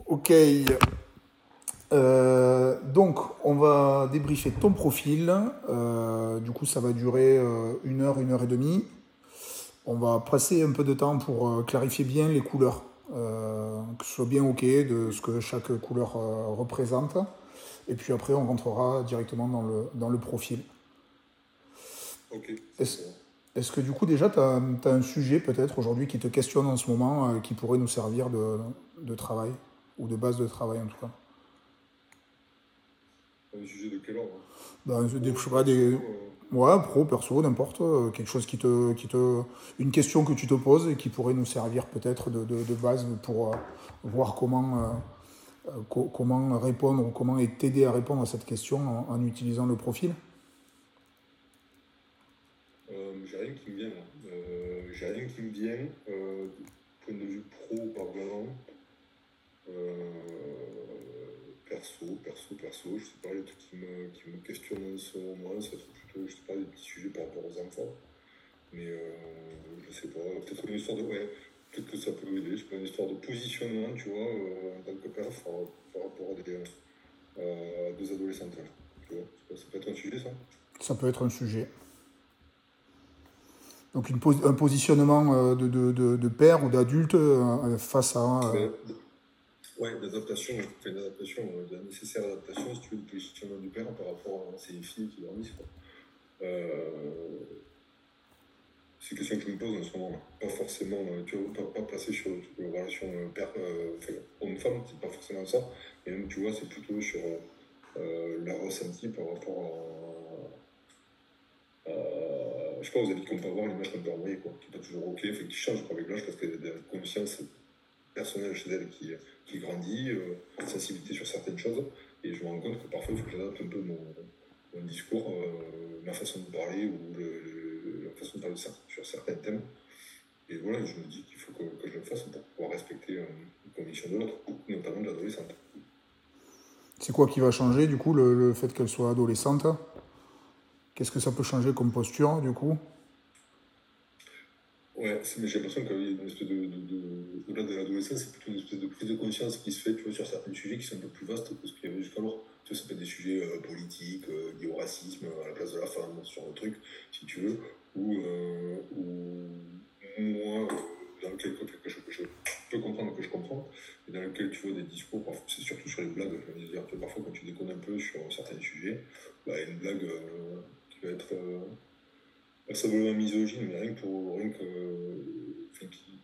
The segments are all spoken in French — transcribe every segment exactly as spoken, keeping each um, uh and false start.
Ok. Euh, donc, on va débriefer ton profil. Euh, du coup, ça va durer euh, une heure, une heure et demie. On va passer un peu de temps pour euh, clarifier bien les couleurs, euh, que ce soit bien ok de ce que chaque couleur euh, représente. Et puis après, on rentrera directement dans le, dans le profil. Ok, Est-ce, d'accord. est-ce que du coup, déjà, tu as un sujet peut-être aujourd'hui qui te questionne en ce moment, euh, qui pourrait nous servir de, de travail, ou de base de travail en tout cas? Un sujet de quel ordre? Ben, des, je Pro, sais pas, perso, des, euh, ouais, pro, perso, n'importe, euh, quelque chose qui te, qui te, une question que tu te poses et qui pourrait nous servir peut-être de, de, de base pour euh, voir comment, euh, euh, co- comment répondre ou comment t'aider à répondre à cette question en, en utilisant le profil. euh, j'ai rien qui me vient là. Euh, j'ai rien qui me vient. Euh, du point de vue pro, pas vraiment. Euh, perso, perso, perso, je sais pas, les trucs qui me, qui me questionnent en ce moment, ça serait plutôt, je sais pas, des petits sujets par rapport aux enfants. Mais euh, je sais pas, peut-être une histoire de. Ouais, peut-être que ça peut aider, je sais pas, une histoire de positionnement, tu vois, euh, en tant que père par, par rapport à des, euh, à deux adolescentes. Là, tu vois, ça, ça peut être un sujet, ça. Ça peut être un sujet. Donc une pos- un positionnement euh, de, de, de, de père ou d'adulte euh, face à... euh, Ben, ouais, d'adaptation, enfin d'adaptation, euh, de la nécessaire adaptation, si tu veux, du positionnement du père par rapport à ces filles qui grandissent, quoi. Euh, c'est une question que je me pose en ce moment. Pas forcément, euh, tu vois, pas, pas passer sur la relation euh, père, euh, enfin, homme-femme, c'est pas forcément ça. Et même, tu vois, c'est plutôt sur euh, leur ressenti par rapport à, à, je sais pas, aux habits qu'on peut avoir, l'image qu'on peut envoyer, quoi, qui n'est pas toujours ok, fait, qui change quoi, avec l'âge parce qu'il y a de la conscience personnelle chez elle qui, qui grandit, euh, sensibilité sur certaines choses. Et je me rends compte que parfois, il faut que j'adapte un peu mon, mon discours, euh, ma façon de parler ou le, le, la façon de parler sur certains thèmes. Et voilà, je me dis qu'il faut que, que je le fasse pour pouvoir respecter euh, les convictions de l'autre, notamment de l'adolescente. C'est quoi qui va changer du coup, le, le fait qu'elle soit adolescente? Qu'est-ce que ça peut changer comme posture du coup? Ouais, mais j'ai l'impression qu'il y a une espèce de, de, de, au-delà de l'adolescence, c'est plutôt une espèce de prise de conscience qui se fait, tu vois, sur certains sujets qui sont un peu plus vastes que ce qu'il y avait jusqu'alors. Tu vois, ça peut être des sujets euh, politiques, euh, liés au racisme, à la place de la femme, sur le truc, si tu veux, ou, euh, ou moi, euh, dans lequel que je, je peux comprendre que je comprends, et dans lequel tu vois des discours, parfois, c'est surtout sur les blagues, je veux dire, tu vois, parfois quand tu déconnes un peu sur certains sujets, bah, une blague euh, qui va être... Euh, pas simplement misogyne, mais rien que pour. Rien que, enfin, qui,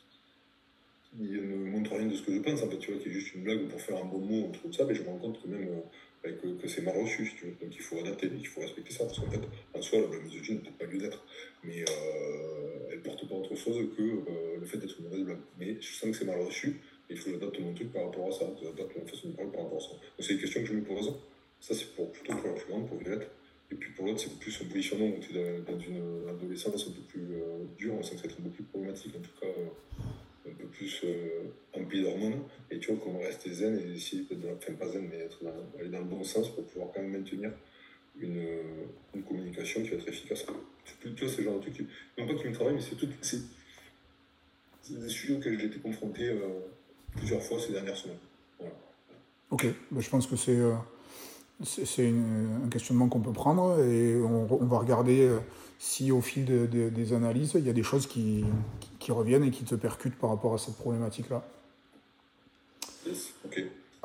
qui ne montre rien de ce que je pense, en fait, tu vois, qui est juste une blague pour faire un bon mot, un truc comme ça, mais je me rends compte que même euh, que, que c'est mal reçu, si tu veux. Donc il faut adapter, il faut respecter ça, parce qu'en fait, en soi, la misogyne n'a peut-être pas lieu d'être, mais euh, elle porte pas autre chose que euh, le fait d'être une mauvaise blague. Mais je sens que c'est mal reçu, et il faut que j'adapte mon truc par rapport à ça, j'adapte ma façon de parler par rapport à ça. Donc c'est une question que je me pose. Ça, c'est pour, plutôt pour la plus grande, pour Violette. Et puis pour l'autre, c'est plus un positionnement où tu es dans, dans une adolescence un peu plus euh, dure, on sent que ça va être un peu plus problématique, en tout cas euh, un peu plus euh, empli d'hormones. Et tu vois, qu'on reste zen et essayer d'être, dans, enfin pas zen, mais être dans, aller dans le bon sens pour pouvoir quand même maintenir une, une communication qui va être efficace. Tu vois, c'est le genre de truc, qui, non pas qui me travaille, mais c'est, tout, c'est, c'est des sujets auxquels j'ai été confronté euh, plusieurs fois ces dernières semaines. Voilà. Ok, ben, je pense que c'est euh, c'est c'est une- un questionnement qu'on peut prendre et on, on va regarder euh, si au fil de- de- des analyses, il y a des choses qui, qui- qui reviennent et qui te percutent par rapport à cette problématique-là. Yes, ok.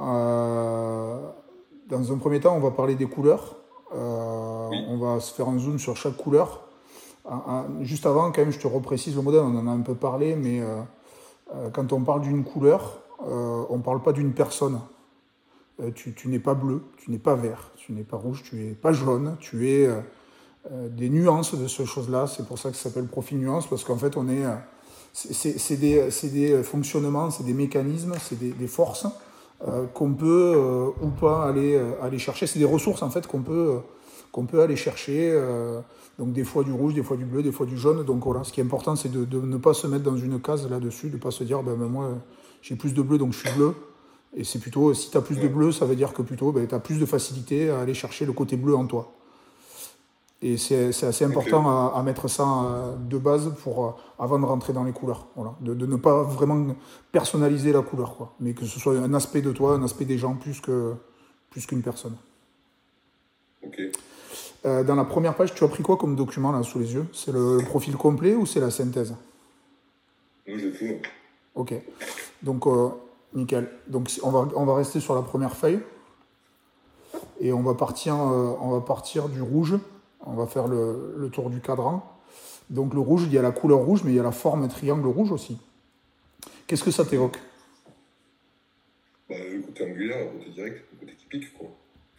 Euh, dans un premier temps, on va parler des couleurs. Euh, Oui. on va se faire un zoom sur chaque couleur. Ah, ah, juste avant, quand même, je te reprécise le modèle, on en a un peu parlé, mais euh, euh, quand on parle d'une couleur, euh, on ne parle pas d'une personne. Euh, tu, tu n'es pas bleu, tu n'es pas vert, tu n'es pas rouge, tu n'es pas jaune, tu es euh, euh, des nuances de ces choses-là. C'est pour ça que ça s'appelle profil nuance, parce qu'en fait, on est, euh, c'est, c'est des, c'est des fonctionnements, c'est des mécanismes, c'est des, des forces euh, qu'on peut euh, ou pas aller, euh, aller chercher. C'est des ressources en fait qu'on peut, euh, qu'on peut aller chercher. Euh, donc des fois du rouge, des fois du bleu, des fois du jaune. Donc voilà, ce qui est important, c'est de, de ne pas se mettre dans une case là-dessus, de ne pas se dire, ben, ben, moi j'ai plus de bleu donc je suis bleu. Et c'est plutôt, si tu as plus de Ouais. bleu, ça veut dire que plutôt ben, tu as plus de facilité à aller chercher le côté bleu en toi. Et c'est, c'est assez important okay. à, à mettre ça euh, de base pour, euh, avant de rentrer dans les couleurs. Voilà. De, de ne pas vraiment personnaliser la couleur, quoi. Mais que ce soit un aspect de toi, un aspect des gens plus, que, plus qu'une personne. Ok. Euh, dans la première page, tu as pris quoi comme document là sous les yeux? C'est le, le profil complet ou c'est la synthèse? Moi, j'ai tout. Ok. Donc, euh, nickel. Donc, on va, on va rester sur la première feuille. Et on va partir, euh, on va partir du rouge. On va faire le, le tour du cadran. Donc, le rouge, il y a la couleur rouge, mais il y a la forme triangle rouge aussi. Qu'est-ce que ça t'évoque? Bah, le côté angulaire, le côté direct, le côté typique, quoi.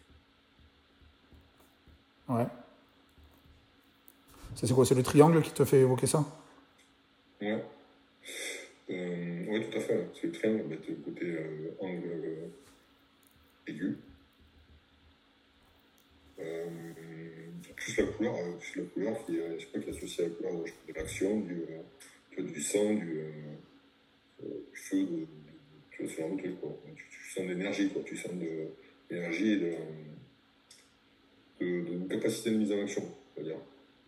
Ouais. Ça, c'est quoi? C'est le triangle qui te fait évoquer ça? Ouais. Euh, oui, tout à fait. C'est le triangle, mais le côté euh, angle euh, aigu. Euh, plus la couleur, euh, plus la couleur qui, euh, je sais pas, qui est associée à la couleur de l'action, du, euh, du sang, du, euh, du feu, de, de, tu vois, ce genre de truc, quoi. Tu, tu sens de l'énergie, quoi. Tu sens de l'énergie et de, de, de, de capacité de mise en action, on va dire.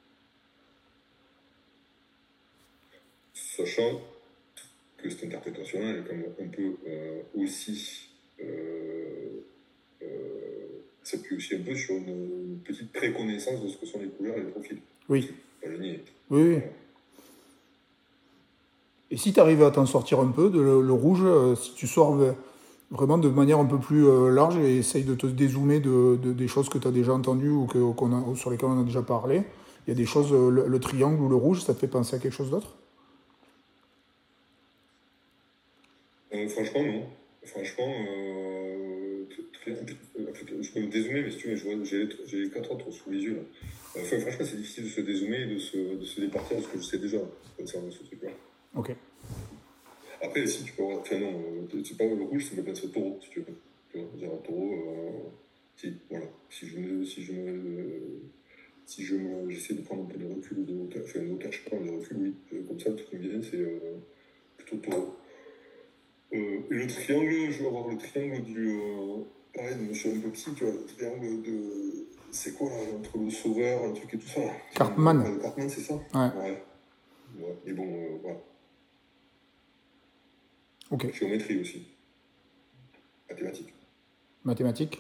Sachant que cette interprétation-là, elle est comme un peu euh, aussi euh, euh, s'appuie aussi un peu sur une, une petite préconnaissance de ce que sont les couleurs et les profils. Oui. Pas le nier. Oui, oui. Et si tu arrives à t'en sortir un peu de le, le rouge, euh, si tu sors vraiment de manière un peu plus euh, large et essaye de te dézoomer de, de, des choses que tu as déjà entendues ou, que, qu'on a, ou sur lesquelles on a déjà parlé, il y a des choses, euh, le, le triangle ou le rouge, ça te fait penser à quelque chose d'autre? Euh, franchement, non. Franchement, euh, je peux me dézoomer, mais si tu veux, je vois, j'ai, j'ai les quatre autres sous les yeux. Là. Enfin, franchement, c'est difficile de se dézoomer et de se, de se départir de ce que je sais déjà concernant ce truc-là. Ok. Après, si tu peux avoir. Enfin, non, c'est pas le rouge, ça me pense au taureau, si tu veux. Tu vois, dire un taureau, euh, si, voilà. Si je me. Si je me si je me, j'essaie de prendre un peu de recul ou de hauteur, enfin, de hauteur, je sais pas, de recul, oui. Comme ça, tout ce qui me vient, c'est euh, plutôt taureau. Euh, et le triangle, je vais avoir le triangle du. Euh, pareil, de Monsieur Unboxy, tu vois, le triangle de. C'est quoi là, entre le sauveur, le truc et tout ça là? Cartman. Le Cartman, c'est ça? Ouais. Ouais. Ouais. Et bon, euh, voilà. Ok. Géométrie aussi. Mathématiques. Mathématiques.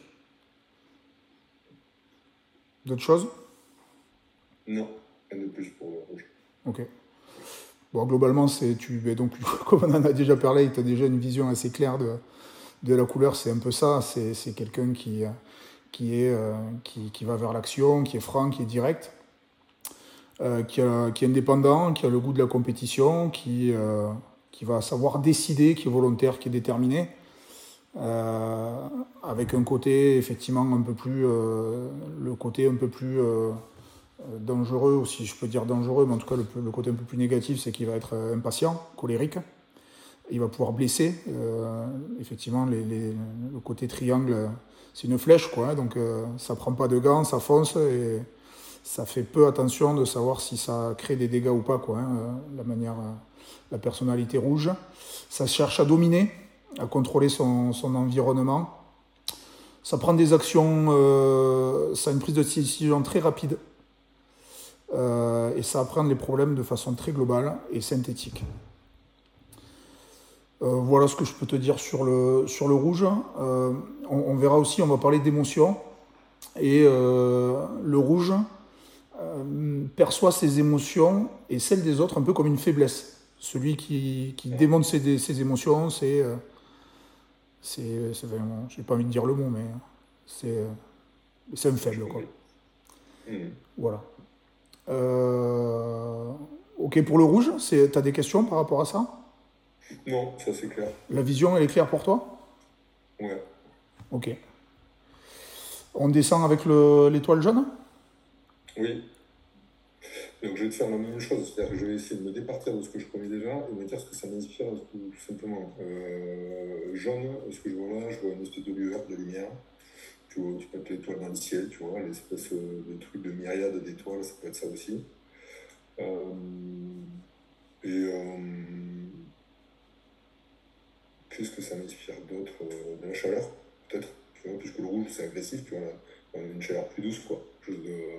D'autres choses? Non, rien de plus pour le rouge. Ok. Bon, globalement, c'est tu, donc, comme on en a déjà parlé, tu as déjà une vision assez claire de, de la couleur. C'est un peu ça. C'est, c'est quelqu'un qui, qui, est, euh, qui, qui va vers l'action, qui est franc, qui est direct, euh, qui, a, qui est indépendant, qui a le goût de la compétition, qui, euh, qui va savoir décider, qui est volontaire, qui est déterminé. Euh, avec un côté effectivement un peu plus euh, le côté un peu plus euh, dangereux, ou si je peux dire dangereux, mais en tout cas le, le côté un peu plus négatif, c'est qu'il va être impatient, colérique, il va pouvoir blesser. Euh, effectivement, les, les, le côté triangle, c'est une flèche, quoi, hein, donc euh, ça prend pas de gants, ça fonce et ça fait peu attention de savoir si ça crée des dégâts ou pas, quoi, hein, la manière, la personnalité rouge. Ça cherche à dominer, à contrôler son, son environnement. Ça prend des actions, euh, ça a une prise de décision très rapide. Euh, et ça apprend les problèmes de façon très globale et synthétique. Euh, voilà ce que je peux te dire sur le, sur le rouge. Euh, on, on verra aussi, on va parler d'émotions. Et euh, le rouge euh, perçoit ses émotions et celles des autres un peu comme une faiblesse. Celui qui, qui démonte ses, ses émotions, c'est... Euh, c'est, c'est vraiment, j'ai pas envie de dire le mot, mais c'est, c'est un faible, quoi. Mmh. Voilà. Euh, ok, pour le rouge, tu as des questions par rapport à ça? Non, ça c'est clair. La vision, elle est claire pour toi? Ouais. Ok. On descend avec le, l'étoile jaune? Oui. Donc je vais te faire la même chose, c'est-à-dire que je vais essayer de me départir de ce que je connais déjà et me dire ce que ça m'inspire tout, tout simplement. Euh, jaune, ce que je vois là, je vois une espèce de lueur, de lumière. Tu vois, tu peux être l'étoile dans le ciel, tu vois, l'espèce de truc de myriade d'étoiles, ça peut être ça aussi. Euh, et euh, qu'est-ce que ça m'inspire d'autre? euh, De la chaleur, peut-être, tu vois, puisque le rouge c'est agressif, tu vois, là, on a une chaleur plus douce, quoi. Chose de,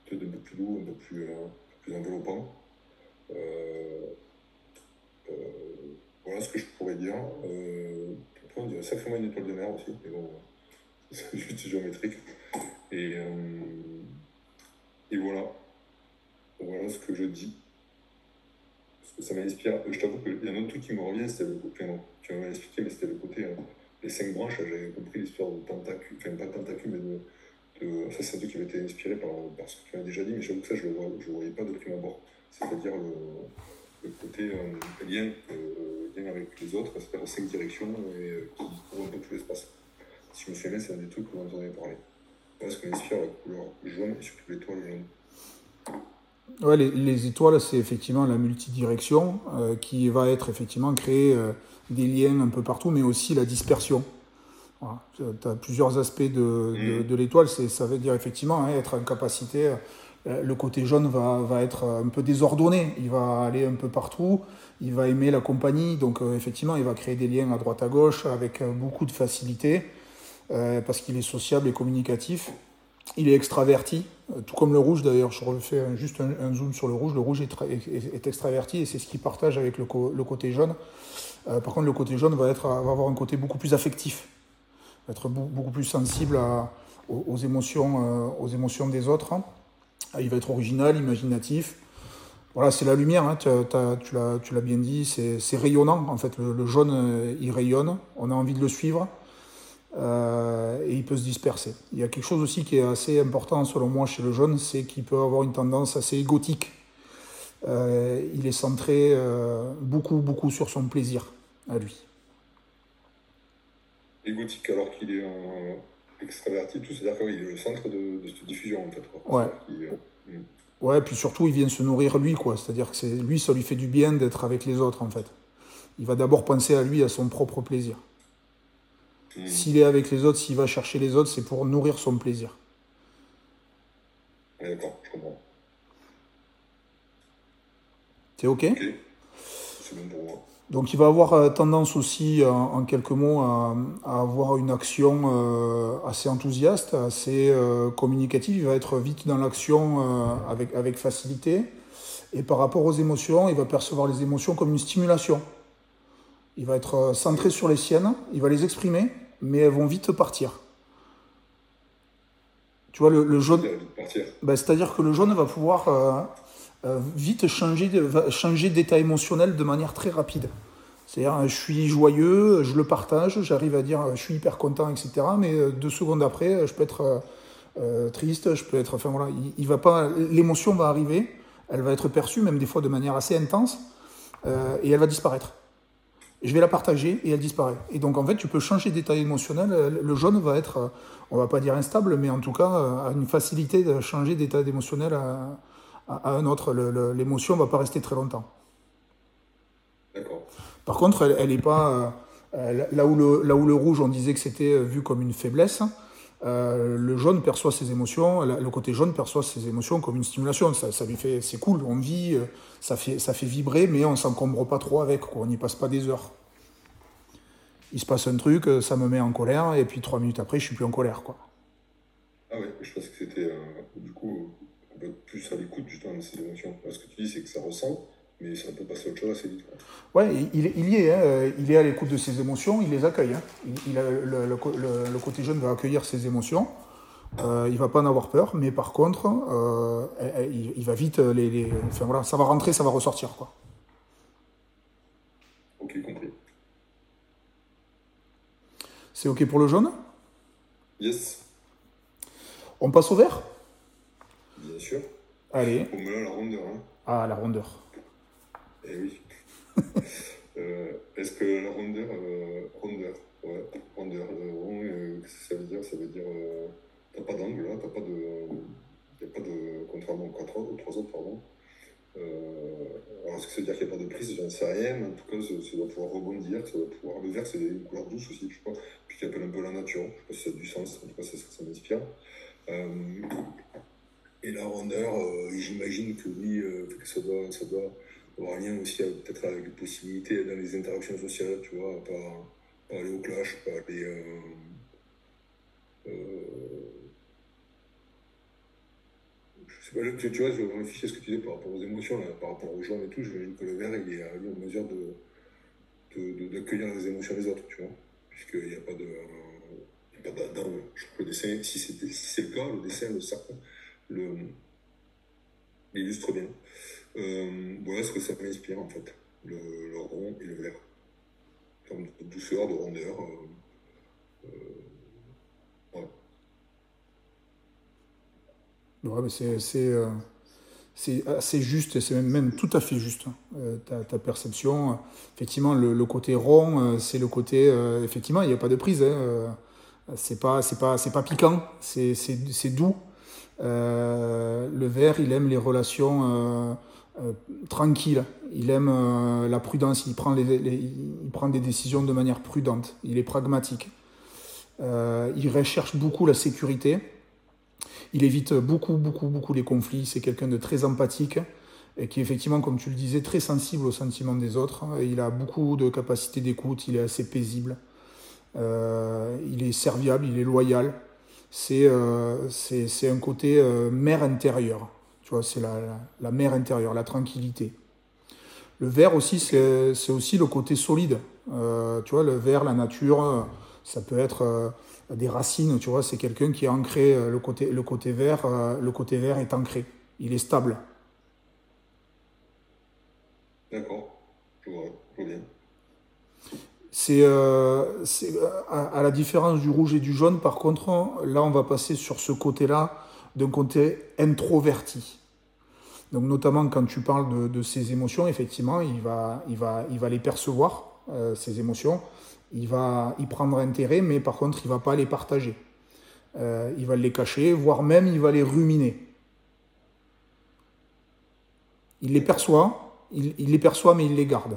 un peu plus doux, un peu plus, euh, plus enveloppant. Euh, euh, voilà ce que je pourrais dire. Euh, on dirait sacrément une étoile de mer aussi, mais bon, c'est juste géométrique. Et, euh, et voilà. Voilà ce que je dis. Parce que ça m'inspire. Je t'avoue qu'il y a un autre truc qui me revient, c'était le côté. Non, tu m'avais expliqué, mais c'était le côté. Euh, les cinq branches, j'avais compris l'histoire de tentacules, enfin pas de tentacules, mais de. de ça, c'est un truc qui avait été inspiré par, par ce que tu m'as déjà dit, mais j'avoue que ça, je ne le voyais pas de prime abord. C'est-à-dire le, le côté euh, lien, euh, lien avec les autres, c'est-à-dire cinq directions et euh, qui couvrent un peu tout l'espace. Si je me souviens bien, c'est un des trucs dont on avait parlé. Voilà ce que m'inspire la couleur jaune et surtout l'étoile jaune. Ouais, les, les étoiles, c'est effectivement la multidirection euh, qui va être effectivement créer euh, des liens un peu partout, mais aussi la dispersion. Voilà. Tu as plusieurs aspects de, de, Mmh. de l'étoile. Ça veut dire effectivement hein, être en capacité. Euh, le côté jaune va, va être un peu désordonné. Il va aller un peu partout. Il va aimer la compagnie. Donc euh, effectivement, il va créer des liens à droite à gauche avec euh, beaucoup de facilité euh, parce qu'il est sociable et communicatif. Il est extraverti, euh, tout comme le rouge d'ailleurs. Je refais juste un, un zoom sur le rouge. Le rouge est, tra- est, est extraverti et c'est ce qu'il partage avec le, co- le côté jaune. Euh, par contre, le côté jaune va, être, va avoir un côté beaucoup plus affectif, va être beaucoup plus sensible à, aux, aux, émotions, euh, aux émotions des autres. Il va être original, imaginatif. Voilà, c'est la lumière, hein, tu, tu, l'as, tu l'as bien dit, c'est, c'est rayonnant. En fait, le, le jaune, il rayonne, on a envie de le suivre. Euh, et il peut se disperser. Il y a quelque chose aussi qui est assez important selon moi chez le jaune, c'est qu'il peut avoir une tendance assez égotique. Euh, il est centré euh, beaucoup, beaucoup sur son plaisir à lui. Égotique alors qu'il est un extraverti, tout, c'est-à-dire qu'il est le centre de, de cette diffusion en fait. Quoi. Ouais. Qu'il, euh, mm. Ouais, puis surtout, il vient se nourrir lui, quoi. C'est-à-dire que c'est, lui, ça lui fait du bien d'être avec les autres, en fait. Il va d'abord penser à lui, à son propre plaisir. Mm. S'il est avec les autres, s'il va chercher les autres, c'est pour nourrir son plaisir. Ouais, d'accord, je comprends. C'est OK ? Ok, c'est bon pour moi. Donc il va avoir euh, tendance aussi, euh, en quelques mots, à, à avoir une action euh, assez enthousiaste, assez euh, communicative. Il va être vite dans l'action euh, avec, avec facilité. Et par rapport aux émotions, il va percevoir les émotions comme une stimulation. Il va être euh, centré sur les siennes, il va les exprimer, mais elles vont vite partir. Tu vois, le, le jaune, ben, c'est-à-dire que le jaune va pouvoir euh, euh, vite changer, de, va changer d'état émotionnel de manière très rapide. C'est-à-dire, je suis joyeux, je le partage, j'arrive à dire je suis hyper content, et cetera. Mais deux secondes après, je peux être euh, triste, je peux être. Enfin voilà, il, il va pas, l'émotion va arriver, elle va être perçue, même des fois de manière assez intense, euh, et elle va disparaître. Je vais la partager et elle disparaît. Et donc en fait, tu peux changer d'état émotionnel. Le jaune va être, on va pas dire instable, mais en tout cas, a une facilité de changer d'état émotionnel à, à, à un autre. Le, le, l'émotion va pas rester très longtemps. D'accord. Par contre, elle, elle est pas euh, là où le là où le rouge, on disait que c'était vu comme une faiblesse. Euh, le jaune perçoit ses émotions, le côté jaune perçoit ses émotions comme une stimulation. Ça, ça lui fait, c'est cool, on vit, ça fait, ça fait vibrer, mais on s'encombre pas trop avec, quoi. On n'y passe pas des heures. Il se passe un truc, ça me met en colère, et puis trois minutes après, je suis plus en colère, quoi. Ah ouais, je pense que c'était euh, du coup un peu plus à l'écoute justement de ces émotions. Là, ce que tu dis, c'est que ça ressent, mais ça peut passer à autre chose assez vite. Quoi. Ouais, il, il y est, hein. Il est à l'écoute de ses émotions, il les accueille. Hein. Il, il a, le, le, le, le côté jeune va accueillir ses émotions. Euh, il va pas en avoir peur, mais par contre, euh, il, il va vite les, les, enfin voilà, ça va rentrer, ça va ressortir, quoi. Ok, compris. C'est ok pour le jaune ? Yes. On passe au vert ? Bien sûr. Allez. Bon, mais là, la rondeur. Hein. Ah, la rondeur. Eh oui. euh, est-ce que la rondeur, euh, rondeur, ouais, rondeur, euh, rond, euh, qu'est-ce que ça veut dire ? Ça veut dire, euh, t'as pas d'angle là, t'as pas de, y a pas de, contrairement aux quatre autres, aux trois autres, pardon. Euh, alors, est-ce que ça veut dire qu'il n'y a pas de prise ? J'en sais rien, mais en tout cas, ça, ça doit pouvoir rebondir, ça doit pouvoir. Le vert, c'est une couleur douce aussi, je crois, puis qui appelle un peu la nature. Je sais pas si ça a du sens, en tout cas, c'est ça que ça m'inspire. Euh, et la rondeur, euh, j'imagine que oui, euh, que ça doit, ça doit avoir un lien aussi avec, peut-être avec des possibilités dans les interactions sociales, tu vois, pas, pas aller au clash, pas aller. Euh, euh, je sais pas, tu, tu vois, je réfléchis à ce que tu disais par rapport aux émotions, là, par rapport aux jaune et tout, j'imagine que le vert, il est en mesure de, de, de, d'accueillir les émotions des autres, tu vois, puisqu'il n'y a pas de... Il y a pas de dans, je crois que le dessin, si c'est si c'est le cas, le dessin, le cercle, le, l'illustre bien. Euh, voilà ce que ça m'inspire, en fait, le, le rond et le vert. En termes de douceur, de rondeur. Euh, euh, ouais. Ouais, mais c'est c'est, euh, c'est assez juste, c'est même, même tout à fait juste, hein, euh, ta, ta perception. Effectivement, le, le côté rond, euh, c'est le côté. Euh, effectivement, il n'y a pas de prise. Hein, euh, c'est pas, c'est pas, c'est pas piquant, c'est, c'est, c'est doux. Euh, le vert, il aime les relations euh, euh, tranquilles. Il aime euh, la prudence. Il prend, les, les- il prend des décisions de manière prudente. Il est pragmatique. Euh, il recherche beaucoup la sécurité. Il évite beaucoup, beaucoup, beaucoup les conflits. C'est quelqu'un de très empathique et qui est effectivement, comme tu le disais, très sensible aux sentiments des autres. Il a beaucoup de capacité d'écoute. Il est assez paisible. Euh, il est serviable. Il est loyal. C'est euh, c'est, c'est un côté euh, mer intérieure. Tu vois, c'est la, la, la mer intérieure, la tranquillité. Le vert aussi, c'est, c'est aussi le côté solide. Euh, tu vois, le vert, la nature, ça peut être euh, des racines. Tu vois, c'est quelqu'un qui est ancré. euh, Le côté, le côté vert, euh, le côté vert est ancré. Il est stable. D'accord, je vois, je vois bien. C'est, euh, c'est à, à la différence du rouge et du jaune. Par contre, là, on va passer sur ce côté-là d'un côté introverti. Donc notamment quand tu parles de, de ses émotions, effectivement, il va, il va, il va les percevoir, euh, ces émotions. Il va y prendre intérêt, mais par contre, il ne va pas les partager. Euh, il va les cacher, voire même il va les ruminer. Il les D'accord, perçoit, il, il les perçoit, mais il les garde.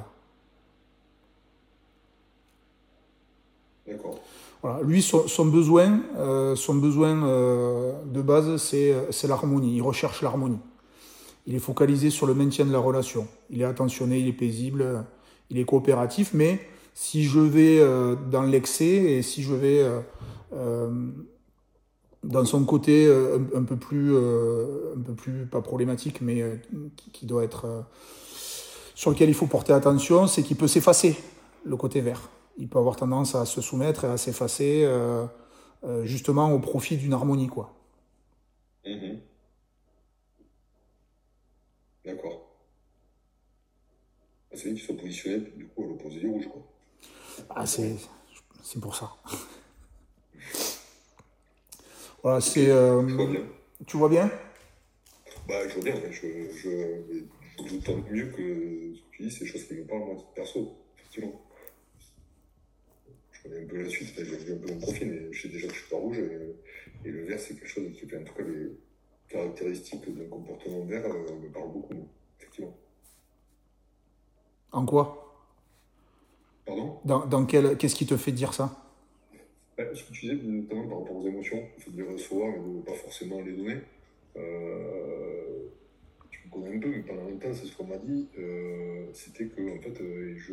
d'accord. Voilà. Lui, son, son besoin, euh, son besoin euh, de base, c'est, c'est l'harmonie. Il recherche l'harmonie. Il est focalisé sur le maintien de la relation. Il est attentionné, il est paisible, il est coopératif, mais si je vais euh, dans l'excès et si je vais euh, euh, dans son côté euh, un, un peu plus, euh, un peu plus, pas problématique, mais euh, qui, qui doit être euh, sur lequel il faut porter attention, c'est qu'il peut s'effacer, le côté vert. Il peut avoir tendance à se soumettre et à s'effacer euh, euh, justement au profit d'une harmonie, quoi. Mhm. D'accord. Ah, c'est bien qu'ils soient positionnés, du coup, à l'opposé du rouge, quoi. Ah, Pas pour rien. c'est, c'est pour ça. Voilà, Ok, c'est. je vois Euh, bien. tu vois bien? Bah, je vois bien, ouais, je, je, mais d'autant mieux que ce que tu dis, c'est des choses qui me parlent, moi, à titre perso, effectivement. Je connais un peu la suite, j'ai vu un peu mon profil, mais je sais déjà que je suis pas rouge, et, et le vert, c'est quelque chose qui fait, en tout cas, les caractéristiques d'un comportement vert euh, me parlent beaucoup, moi, effectivement. En quoi? Pardon? Dans, dans quel, qu'est-ce qui te fait dire ça? Bah, ce que tu disais, notamment par rapport aux émotions, il faut de les recevoir, mais de pas forcément les donner. Euh, tu me connais un peu, mais pendant longtemps, c'est ce qu'on m'a dit. Euh, c'était que, en fait, euh, je,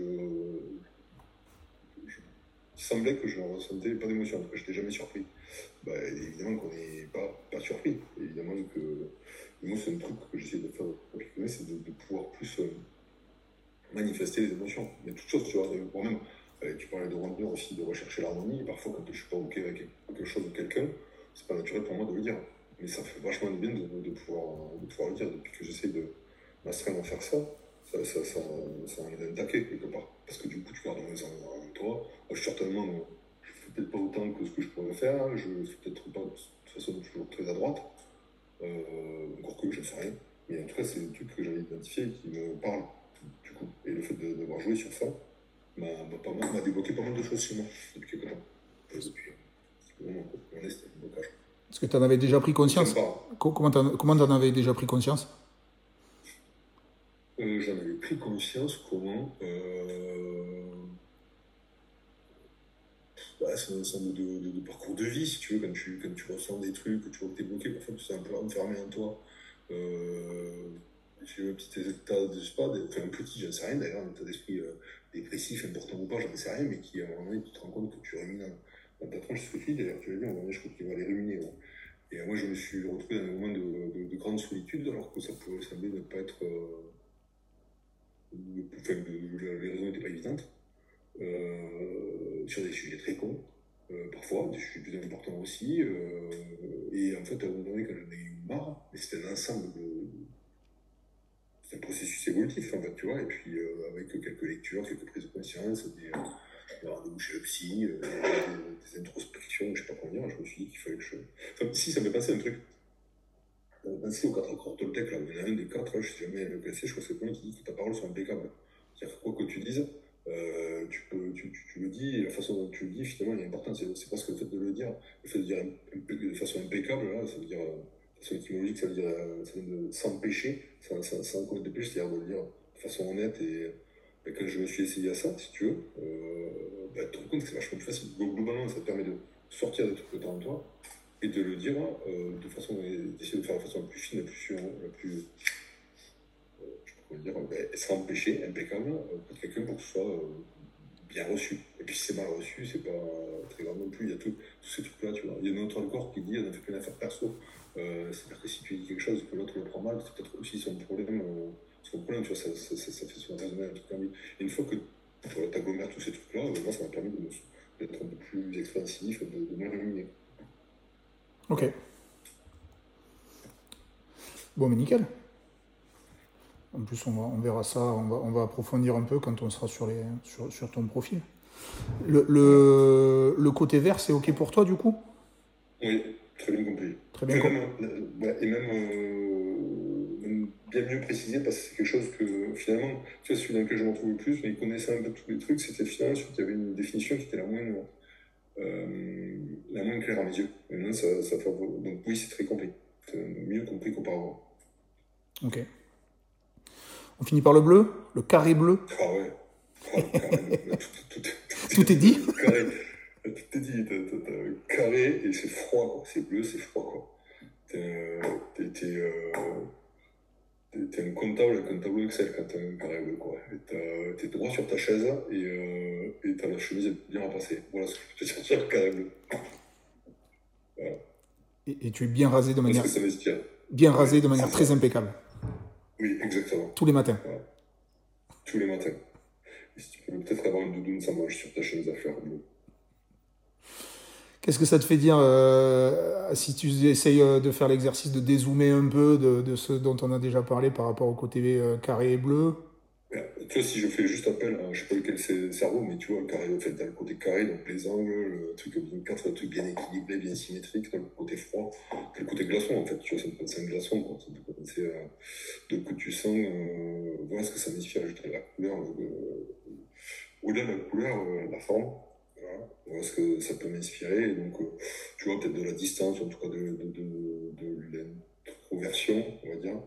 je- il semblait que je ne ressentais pas d'émotion, que je n'étais jamais surpris. Bah, évidemment qu'on n'est pas, pas surpris. Évidemment que moi, c'est un truc que j'essaie de faire depuis que c'est de, de pouvoir plus euh, manifester les émotions. Il y a toutes choses, tu vois, moi-même. Euh, tu parlais de rondeur aussi, de rechercher l'harmonie. Parfois, quand je ne suis pas OK avec quelque chose ou quelqu'un, c'est pas naturel pour moi de le dire. Mais ça fait vachement de bien de, de, pouvoir, de pouvoir le dire. Depuis que j'essaie de m'astreindre à faire ça, ça, ça, ça, ça enlève un taquet quelque part. Parce que du coup, tu gardes les en, en toi. Moi, je suis certainement, je fais peut-être pas autant que ce que je pourrais faire. Je fais peut-être pas de toute façon toujours très à droite. Euh, encore que je ne sais rien. Mais en tout cas, c'est des trucs que j'avais identifiés et qui me parlent. Du coup, et le fait de- d'avoir joué sur ça, m'a m'a pas mal- m'a débloqué pas mal de choses chez moi depuis quelques temps. Et depuis un moment, quoi. On est, c'était un blocage. Est-ce que tu en avais déjà pris Donc ça me conscience? parle. Co- Comment t'en, comment t'en avais déjà pris conscience? Euh, J'en avais pris conscience comment. Euh, bah, c'est un ensemble de, de, de parcours de vie, si tu veux, quand tu, quand tu ressens des trucs, que tu vois que t'es bloqué, parfois tu es un peu enfermé en toi. Euh, j'ai eu un petit état, de, je sais pas, de- enfin un petit, j'en sais rien d'ailleurs, un état d'esprit euh, dépressif, important ou pas, j'en sais rien, mais qui à un moment donné, tu te rends compte que tu rumines dans, dans ta tronche, ce que tu dis, d'ailleurs, tu l'as dit, à un moment donné, je crois qu'il va les ruminer. Ouais. Et moi, je me suis retrouvé dans un moment de, de, de grande solitude, alors que ça pouvait sembler ne pas être. Euh, enfin, les raisons n'étaient pas évidentes, euh, sur des sujets très cons, euh, parfois, des sujets plus importants aussi. Euh, et en fait, à un moment donné, quand j'en ai eu marre, mais c'était un ensemble de. C'est un processus évolutif, en fait, tu vois, et puis euh, avec quelques lectures, quelques prises de conscience, des, euh, des rendez-vous chez le psy, euh, des, des introspections, je sais pas comment dire, je me suis dit qu'il fallait que je. Enfin, si, ça m'est passé un truc. Ça m'est passé aux quatre accords Toltec, là, il y en a un des quatre, là, je sais jamais le classer, je crois que c'est le premier qui dit que ta parole soit impeccable. C'est-à-dire que quoi que tu dises, euh, tu, peux, tu, tu, tu le dis, et la façon dont tu le dis, finalement, il est important, c'est, c'est parce que le fait de le dire, le fait de dire de façon impeccable, là, ça veut dire. De façon étymologique, ça veut dire ça veut dire sans péché, sans, sans, sans commettre de péché, c'est-à-dire de le dire de façon honnête. Et, et quand je me suis essayé à ça, si tu veux, euh, bah, tu te rends compte que c'est vachement plus facile. Globalement, ça te permet de sortir des trucs que tu as en toi et de le dire euh, de façon, d'essayer de faire de la façon la plus fine, la plus sûre, la plus, euh, je sais pas comment dire, bah, sans péché, impeccable, euh, pour quelqu'un pour que ce soit euh, bien reçu. Et puis si c'est mal reçu, c'est pas très grave non plus. Il y a tout, tous ces trucs-là, tu vois. Il y a notre corps qui dit, on a fait qu'une affaire perso. Euh, c'est-à-dire que si tu dis quelque chose que l'autre le prend mal, c'est peut-être aussi son problème, euh, son problème, tu vois, ça, ça, ça, ça fait souvent raisonner un truc comme ça. Et une fois que tu agglomères tous ces trucs-là, euh, moi, ça m'a permis de me, d'être un peu plus expansif, de, de moins ruminer. Ok. Bon, mais nickel. En plus, on, va, on verra ça, on va, on va approfondir un peu quand on sera sur, les, sur, sur ton profil. Le, le, le côté vert, c'est ok pour toi, du coup? Oui, très bien compris. Très bien compris. Et même, euh, même bien mieux précisé, parce que c'est quelque chose que finalement, tu vois, celui dans lequel je m'en trouve le plus, mais il connaissait un peu tous les trucs, c'était finalement celui qui avait une définition qui était la moins, euh, la moins claire à mes yeux. Et maintenant, ça, ça fait... Donc oui, c'est très compris. C'est mieux compris qu'auparavant. Ok. On finit par le bleu, le carré bleu. Ah ouais. Ah, le carré bleu. tout, tout, tout, tout est dit. Carré. Tout est dit. T'as, t'as, t'as carré et c'est froid, quoi. C'est bleu, c'est froid, quoi. T'es, t'es, t'es, euh, t'es, t'es un comptable avec un tableau Excel quand t'as un carré bleu, quoi. Et t'es droit sur ta chaise et, euh, et t'as la chemise bien repassée. Voilà ce que je peux te dire sur le carré bleu. Voilà. Et, et tu es bien rasé de manière. Parce que ça m'inspire. Bien rasé ouais, de manière très ça. impeccable. Oui, exactement. Tous les matins. Voilà. Tous les matins. Et si tu peux peut-être avoir une doudoune, ça mange sur ta chemise à fleurs bleues. Qu'est-ce que ça te fait dire euh, si tu essayes de faire l'exercice de dézoomer un peu de, de ce dont on a déjà parlé par rapport au côté euh, carré et bleu? Ouais, tu vois, si je fais juste appel à, je sais pas lequel c'est le cerveau, mais tu vois, le carré, en fait, t'as le côté carré, donc les angles, le truc bien quatre, le truc bien équilibré, bien symétrique, t'as le côté froid, t'as le côté glaçon, en fait, tu vois, ça me penser un glaçon, quoi, ça peut penser à, donc que tu sens, euh, voilà ce que ça m'inspire, juste la couleur, euh, au-delà de la couleur, euh, la forme. Voilà, voilà ce que ça peut m'inspirer. Donc, euh, tu vois, peut-être de la distance, en tout cas de, de, de, de l'introversion, on va dire.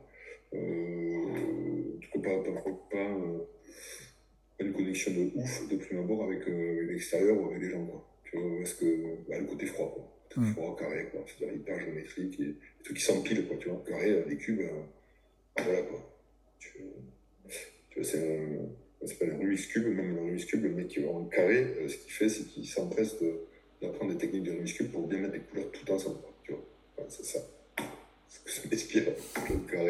Euh, en tout cas, pas, pas, pas, euh, pas une connexion de ouf de prime abord avec euh, l'extérieur ou avec les gens, quoi. Tu vois, est-ce que, bah, le côté froid, quoi. Le côté mmh. froid, carré, quoi. C'est-à-dire hyper géométrique et des trucs qui s'empilent, quoi, tu vois. Carré, les cubes, euh, voilà, quoi. Tu, tu vois, c'est un. Ça s'appelle un Rubik's Cube, même le Rubik's Cube, le mec qui va en carré, euh, ce qu'il fait, c'est qu'il s'empresse de, d'apprendre des techniques de Rubik's Cube pour bien mettre les couleurs tout ensemble, tu vois. Enfin, c'est ça. C'est ce que ça m'inspire, le carré.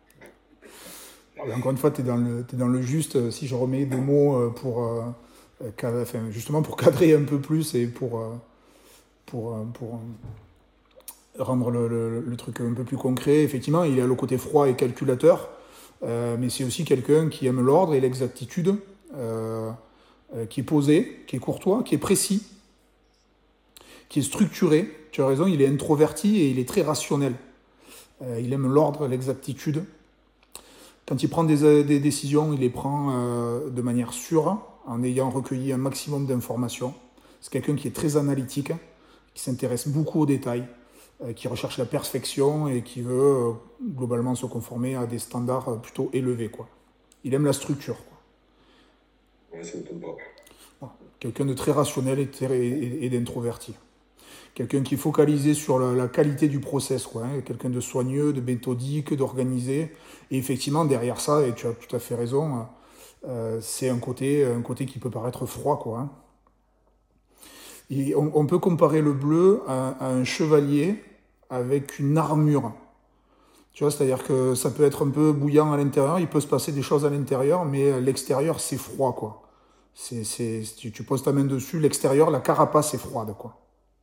Alors, encore une fois, tu es dans le, t'es dans le juste, si je remets des mots pour, euh, cadre, enfin, justement pour cadrer un peu plus et pour, euh, pour, euh, pour euh, rendre le, le, le truc un peu plus concret. Effectivement, il a le côté froid et calculateur. Euh, mais c'est aussi quelqu'un qui aime l'ordre et l'exactitude, euh, euh, qui est posé, qui est courtois, qui est précis, qui est structuré. Tu as raison, il est introverti et il est très rationnel. Euh, il aime l'ordre, l'exactitude. Quand il prend des, des décisions, il les prend euh, de manière sûre, en ayant recueilli un maximum d'informations. C'est quelqu'un qui est très analytique, qui s'intéresse beaucoup aux détails, qui recherche la perfection et qui veut euh, globalement se conformer à des standards euh, plutôt élevés, quoi. Il aime la structure, quoi. Ouais, ça m'étonne pas. Voilà. Quelqu'un de très rationnel et, et, et d'introverti. Quelqu'un qui est focalisé sur la, la qualité du process, quoi, hein. Quelqu'un de soigneux, de méthodique, d'organisé. Et effectivement, derrière ça, et tu as tout à fait raison, euh, c'est un côté, un côté qui peut paraître froid, quoi, hein. Et on, on peut comparer le bleu à, à un chevalier avec une armure. Tu vois, c'est-à-dire que ça peut être un peu bouillant à l'intérieur, il peut se passer des choses à l'intérieur, mais l'extérieur, c'est froid, quoi. C'est, c'est, tu, tu poses ta main dessus, l'extérieur, la carapace est froide, quoi.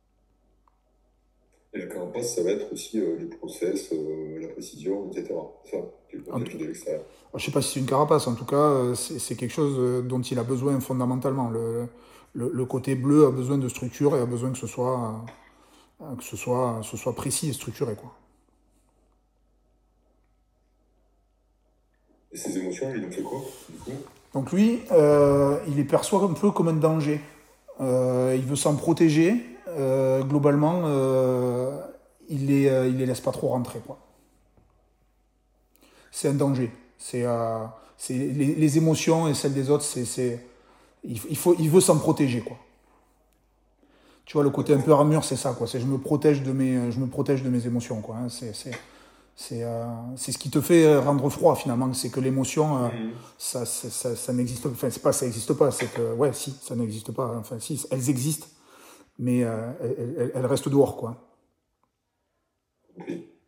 Et la carapace, ça va être aussi euh, les process, euh, la précision, et cetera. C'est ça, qui le En protège tout- de l'extérieur. Je sais pas si c'est une carapace, en tout cas, euh, c'est c'est quelque chose euh, dont il a besoin fondamentalement. Le, le, le côté bleu a besoin de structure et a besoin que ce soit, euh, que ce soit, ce soit précis et structuré, quoi. Et ces émotions, il en fait quoi, du coup? Donc lui, euh, il les perçoit un peu comme un danger. Euh, il veut s'en protéger. Euh, globalement, euh, il les, euh, il les laisse pas trop rentrer, quoi. C'est un danger. C'est, euh, c'est les, les émotions et celles des autres, c'est, c'est, il, il faut, il veut s'en protéger, quoi. Tu vois, le côté un peu D'accord. armure, c'est ça, quoi. C'est je me protège de mes, je me protège de mes émotions, quoi. Hein. C'est, c'est, c'est, euh, c'est ce qui te fait rendre froid, finalement. C'est que l'émotion, euh, Mhm. ça, ça, ça, ça n'existe pas. Enfin, c'est pas ça n'existe pas, c'est que, ouais, si, ça n'existe pas. Enfin, si, elles existent, mais euh, elles, elles- elles restent dehors, quoi. Ok.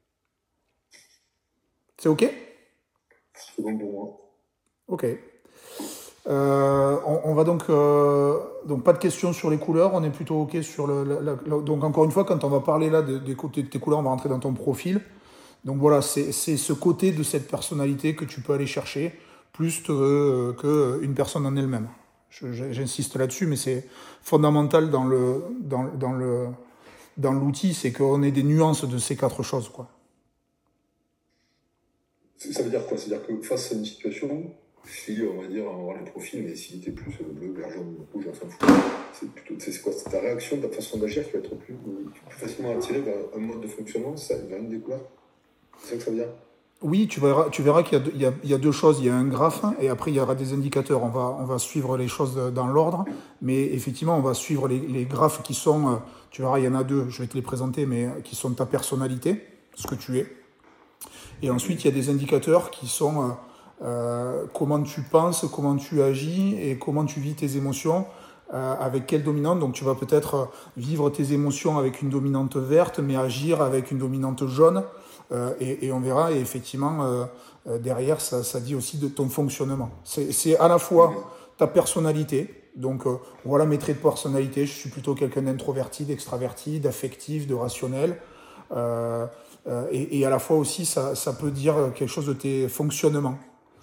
C'est OK? C'est bon pour moi. OK. Euh, on, on va donc, euh, donc pas de questions sur les couleurs, on est plutôt ok sur le. La- la- la- donc encore une fois, quand on va parler là de- des côtés de tes couleurs, on va rentrer dans ton profil. Donc voilà, c'est c'est ce côté de cette personnalité que tu peux aller chercher, plus que, que une personne en elle-même. Je- je- J'insiste là-dessus, mais c'est fondamental dans le dans, dans le dans l'outil, c'est qu'on ait des nuances de ces quatre choses, quoi. C'est- Ça veut dire quoi? C'est-à-dire que face à une situation, si on va dire, on va voir les profils, mais si t'es plus euh, bleu, vert, jaune, rouge, on s'en fout. C'est plutôt, c'est c'est quoi? C'est ta réaction, ta façon d'agir qui va être plus, euh, plus facilement attirée vers un mode de fonctionnement, ça, vers une des couleurs? C'est ça que ça veut dire? Oui, tu verras, tu verras qu'il y a, deux- il y a- il y a deux choses. Il y a un graphe et après il y aura des indicateurs. On va, on va suivre les choses dans l'ordre, mais effectivement, on va suivre les, les graphes qui sont, euh, tu verras, il y en a deux, je vais te les présenter, mais euh, qui sont ta personnalité, ce que tu es. Et ensuite, il y a des indicateurs qui sont euh, euh, comment tu penses, comment tu agis et comment tu vis tes émotions, euh, avec quelle dominante. Donc tu vas peut-être euh, vivre tes émotions avec une dominante verte, mais agir avec une dominante jaune. Euh, et, et on verra, et effectivement, euh, euh, derrière, ça, ça dit aussi de ton fonctionnement. C'est c'est à la fois Mhm. ta personnalité, donc euh, voilà mes traits de personnalité, je suis plutôt quelqu'un d'introverti, d'extraverti, d'affectif, de rationnel. Euh, euh, et, et à la fois aussi, ça, ça peut dire quelque chose de tes fonctionnements.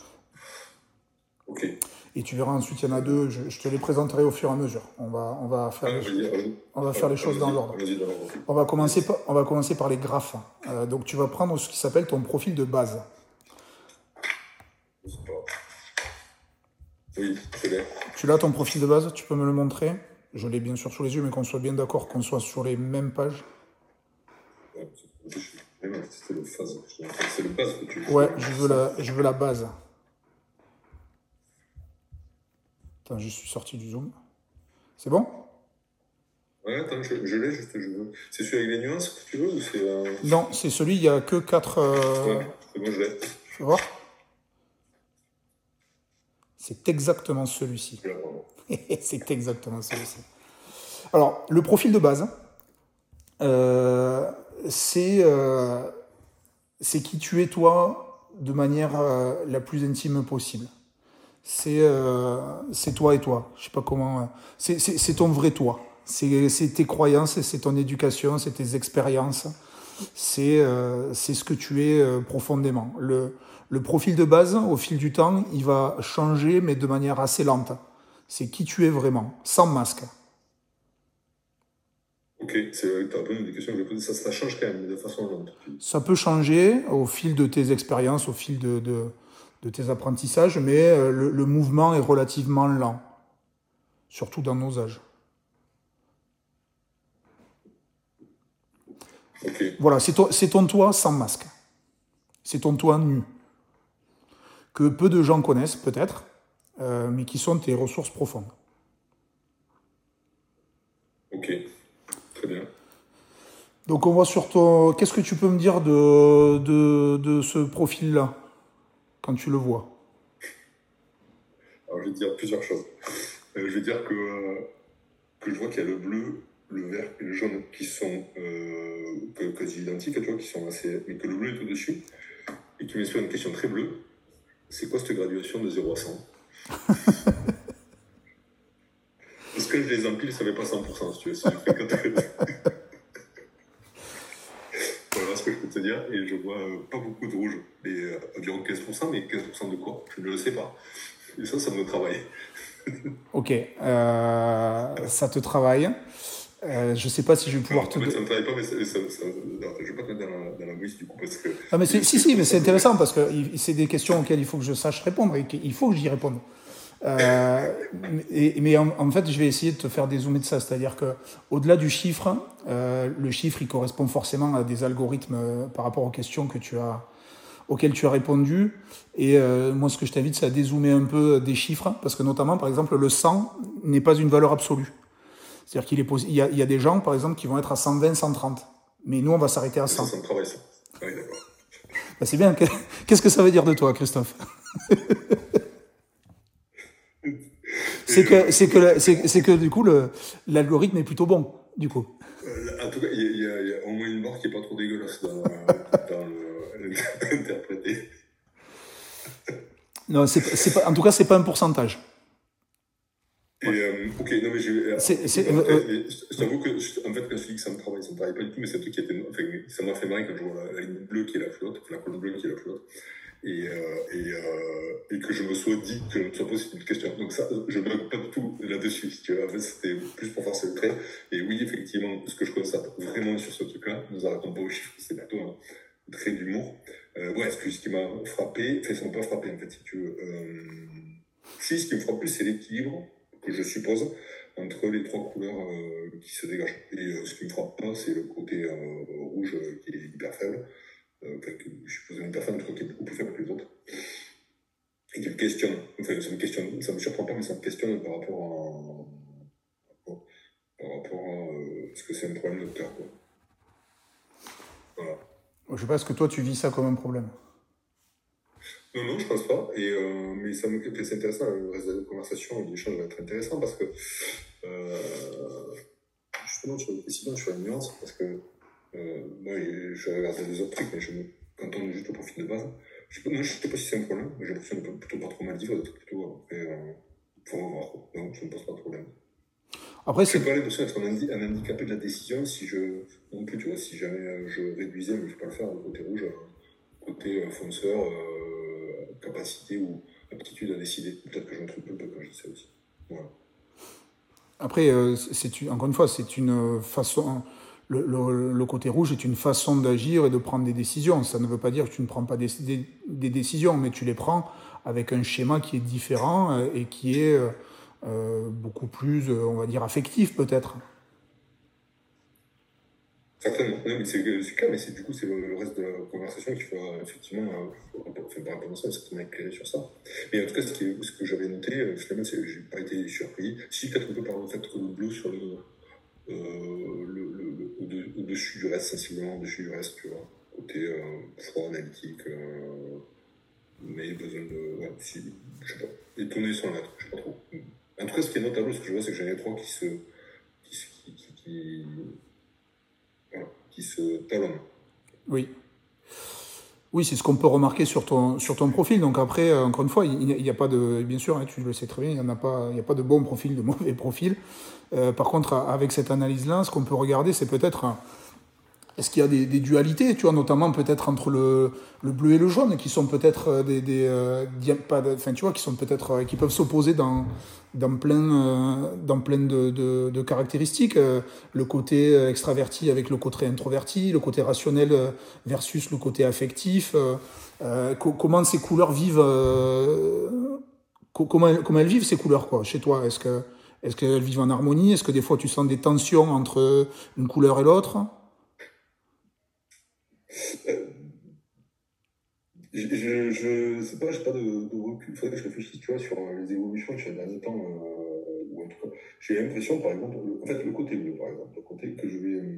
Ok, Et tu verras ensuite, il y en a très bien. deux, je, je te les présenterai au fur et à mesure. On va, on va faire Ah, les, vas-y, allons- on va faire les allons- choses dans allons-y, l'ordre. allons-y dans l'ordre. On va commencer Yes. par, on va commencer par les graphes. Euh, donc tu vas prendre ce qui s'appelle ton profil de base. Je sais pas. Oui, je l'ai. Tu l'as ton profil de base, tu peux me le montrer. Je l'ai bien sûr sous les yeux, mais qu'on soit bien d'accord, qu'on soit sur les mêmes pages. Ouais, c'est- je- mais non, c'était le phase. Je te montrais que c'est le base que tu Ouais, veux. je veux la, je veux la base. Attends, je suis sorti du zoom. C'est bon? Ouais, attends, je, je l'ai, juste, je veux. C'est celui avec les nuances que tu veux ou c'est. Euh... Non, c'est celui, il n'y a que quatre. Euh... Ouais, c'est bon, je l'ai. Fais voir. C'est exactement celui-ci. Je l'ai, pardon. C'est exactement celui-ci. Alors, le profil de base, euh, c'est euh, c'est qui tu es toi de manière euh, la plus intime possible. C'est euh, c'est toi et toi. Je sais pas comment. euh, c'est c'est- c'est ton vrai toi. C'est c'est tes croyances, c'est ton éducation, c'est tes expériences. C'est euh, c'est ce que tu es euh, profondément. Le, le profil de base, au fil du temps, il va changer, mais de manière assez lente. C'est qui tu es vraiment, sans masque. Ok, c'est un peu une des questions que j'ai posées. Ça, ça change quand même de façon lente. Ça peut changer au fil de tes expériences, au fil de, de, de tes apprentissages, mais euh, le, le mouvement est relativement lent, surtout dans nos âges. Ok, Voilà, c'est ton, c'est ton toi sans masque. C'est ton toi nu. Que peu de gens connaissent peut-être, euh, mais qui sont tes ressources profondes. ok, très bien. Donc on va sur ton... Qu'est-ce que tu peux me dire de, de, de ce profil-là, quand tu le vois? Alors, je vais te dire plusieurs choses. Euh, je vais dire que, euh, que je vois qu'il y a le bleu, le vert et le jaune qui sont euh, quasi identiques, tu vois, qui sont assez, mais que le bleu est au-dessus, et qui m'inspire une question très bleue. C'est quoi cette graduation de zéro à cent? Parce que je les empile, ça ne fait pas cent pour cent, si tu veux. Si je fais quand voilà ce que je peux te dire. Et je vois euh, pas beaucoup de rouge. Et, euh, environ quinze pour cent, mais quinze pour cent de quoi? Je ne le sais pas. Et ça, ça me travaille. Ok, euh, ça te travaille. Euh, je sais pas si je vais pouvoir non, te... En fait, ça ne travaille pas, mais ça, ça, ça, alors, je ne vais pas te mettre dans la, dans la bouche, du coup, parce que... Ah mais si, si, si, mais c'est intéressant parce que c'est des questions auxquelles il faut que je sache répondre et qu'il faut que j'y réponde. Euh, et, mais en, en fait, je vais essayer de te faire dézoomer de ça, c'est-à-dire que au-delà du chiffre, euh, le chiffre, il correspond forcément à des algorithmes euh, par rapport aux questions que tu as, auxquelles tu as répondu. Et euh, moi, ce que je t'invite, c'est à dézoomer un peu des chiffres, parce que notamment, par exemple, le cent n'est pas une valeur absolue. C'est-à-dire qu'il est posé, il y a, il y a des gens, par exemple, qui vont être à cent vingt, cent trente. Mais nous, on va s'arrêter à cent. Ça, ça me travaille, ça. Ah oui, d'accord. Ben, c'est bien. Qu'est-ce que ça veut dire de toi, Christophe? C'est que, c'est que, c'est, c'est que du coup, le, l'algorithme est plutôt bon, du coup. Euh, en tout cas, il y, y, y a au moins une barre qui n'est pas trop dégueulasse dans, dans l'interpréter. Non, c'est, c'est pas, en tout cas, c'est pas un pourcentage. Et euh, ok, non mais j'ai. C'est, c'est, en euh, fait, je t'avoue que, en fait, quand je dis que ça me travaille, ça me travaille pas du tout, mais c'est un truc qui était. Enfin, ça m'a fait marrer quand je vois la, la ligne bleue qui est la plus haute, la colonne bleue qui est la plus haute, et, euh, et, euh, et que je me sois dit que je me sois posé une question. Donc ça, je ne bug pas du tout là-dessus, si tu veux. En fait, c'était plus pour forcer le trait. Et oui, effectivement, ce que je constate vraiment sur ce truc-là, nous arrêtons pas aux chiffres, c'est plutôt un trait d'humour. Euh, ouais, ce, que, ce qui m'a frappé, enfin, ça m'a pas frappé, en fait, si tu veux. Euh, si, ce qui me frappe plus, c'est l'équilibre que je suppose, entre les trois couleurs euh, qui se dégagent. Et euh, ce qui me frappe pas, c'est le côté euh, rouge euh, qui est hyper faible. Euh, enfin, que je suppose hyper faible, mais je crois qu'il est beaucoup plus faible que les autres. Et qui me questionne. Enfin, ça me questionne, ça me surprend pas, mais ça me questionne par rapport à. Par rapport à. Euh, est-ce que c'est un problème de cœur, quoi. Voilà. je sais pas, est-ce que toi, tu vis ça comme un problème? Non, non, je pense pas. Et, euh, mais ça me, c'est intéressant, le reste de la conversation et l'échange va être intéressant parce que euh, justement, sur une décision, sur une nuance, parce que euh, moi, je regardais des autres trucs, mais je me cantonne juste au profil de base. Je sais pas, non, je sais pas si c'est un problème, mais j'ai l'impression de plutôt pas trop mal vivre, d'être plutôt après, euh, faut revoir. Non, ça ne pose pas de problème. Après, je ne sais pas l'impression d'être un, handi un handicapé de la décision si je, non plus, tu vois, si jamais je réduisais, mais je ne vais pas le faire, le côté rouge, côté euh, fonceur, euh, capacité ou aptitude à décider. Peut-être que je me trompe un peu quand je dis ça aussi. Voilà. Après, euh, c'est une, encore une fois, c'est une façon. Le, le, le côté rouge est une façon d'agir et de prendre des décisions. Ça ne veut pas dire que tu ne prends pas des, des, des décisions, mais tu les prends avec un schéma qui est différent euh, et qui est euh, beaucoup plus, euh, on va dire, affectif peut-être. Certainement, oui, mais c'est clair, mais du coup, c'est le, le reste de la conversation qu'il faut effectivement, euh, enfin, par rapport à ça, certainement éclairer sur ça. Mais en tout cas, ce, qui est, ce que j'avais noté, euh, finalement, c'est que j'ai pas été surpris. Si, peut-être on peut parler en fait que le bleu sur le, euh, le, le, le au-dessus au dessus du reste, sensiblement au-dessus du reste, tu vois, côté euh, froid, analytique, euh, mais besoin de, ouais, si, je sais pas, étonné sans l'être, je sais pas trop. En tout cas, ce qui est notable, ce que je vois, c'est que j'en ai trois qui se, qui, qui, qui, qui Voilà, qui se talonnent. Oui. Oui, c'est ce qu'on peut remarquer sur ton, sur ton profil. Donc après, euh, encore une fois, il n'y a, a pas de... Bien sûr, hein, tu le sais très bien, il n'y a, pas, il n'y a pas de bon profil, de mauvais profil. Euh, par contre, avec cette analyse-là, ce qu'on peut regarder, c'est peut-être... Est-ce qu'il y a des, des dualités, tu vois, notamment peut-être entre le, le bleu et le jaune, qui sont peut-être des, des euh, pas de, enfin, tu vois, qui sont peut-être, euh, qui peuvent s'opposer dans, dans plein, euh, dans plein de, de, de caractéristiques. Euh, le côté extraverti avec le côté introverti, le côté rationnel versus le côté affectif. Euh, euh, co comment ces couleurs vivent, euh, co comment, comment elles vivent ces couleurs, quoi, chez toi? Est-ce que, est-ce qu'elles vivent en harmonie? Est-ce que des fois tu sens des tensions entre une couleur et l'autre? Euh, je, je sais pas, j'ai pas de, de recul. Il faudrait que je réfléchisse, tu vois, sur les évolutions sur les derniers temps. Euh, ou en tout cas, j'ai l'impression, par exemple, le, en fait, le côté bleu, par exemple, le côté que je vais. Euh,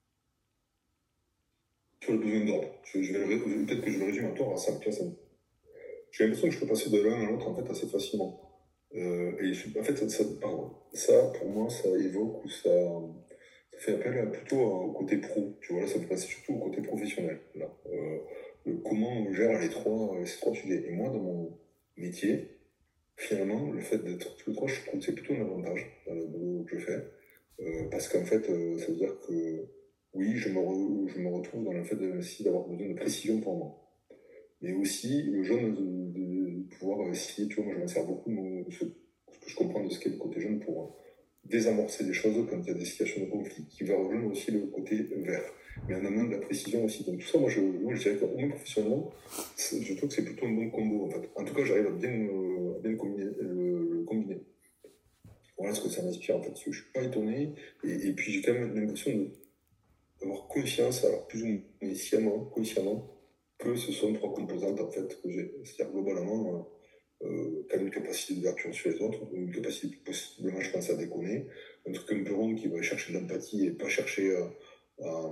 sur le besoin d'ordre. Je, je vais peut-être que je vais résumer un tort à ça. Tu vois, ça j'ai l'impression que je peux passer de l'un à l'autre, en fait, assez facilement. Euh, et je, en fait, ça, ça, pardon, ça, pour moi, ça évoque ou ça, fait appel à, plutôt au côté pro. Tu vois, là, ça me passe surtout au côté professionnel. Là. Euh, le, comment on gère les trois, ces trois sujets. Et moi, dans mon métier, finalement, le fait d'être tous les trois, je trouve que c'est plutôt un avantage dans le boulot que je fais. Euh, parce qu'en fait, euh, ça veut dire que oui, je me, re, je me retrouve dans le fait de, d'avoir besoin de précision pour moi. Mais aussi, le jeune, de, de, de pouvoir essayer, tu vois, moi je m'en sers beaucoup de ce, ce que je comprends de ce qu'est le côté jeune pour désamorcer des choses quand il y a des situations de conflit, qui va rejoindre aussi le côté vert, mais en amont de la précision aussi. Donc tout ça, moi je, moi, je dirais qu'au moins professionnellement, je trouve que c'est plutôt un bon combo en fait. En tout cas, j'arrive à bien, euh, à bien combiner, le, le combiner. Voilà ce que ça m'inspire en fait. Je suis pas étonné, et, et puis j'ai quand même l'impression de, d'avoir conscience, alors plus ou moins sciemment, consciemment, que ce sont trois composantes en fait que j'ai. C'est-à-dire globalement, euh, quand même une capacité d'ouverture sur les autres, une capacité possiblement, je pense, à déconner, un truc un peu rond qui va chercher de l'empathie et pas chercher à, à,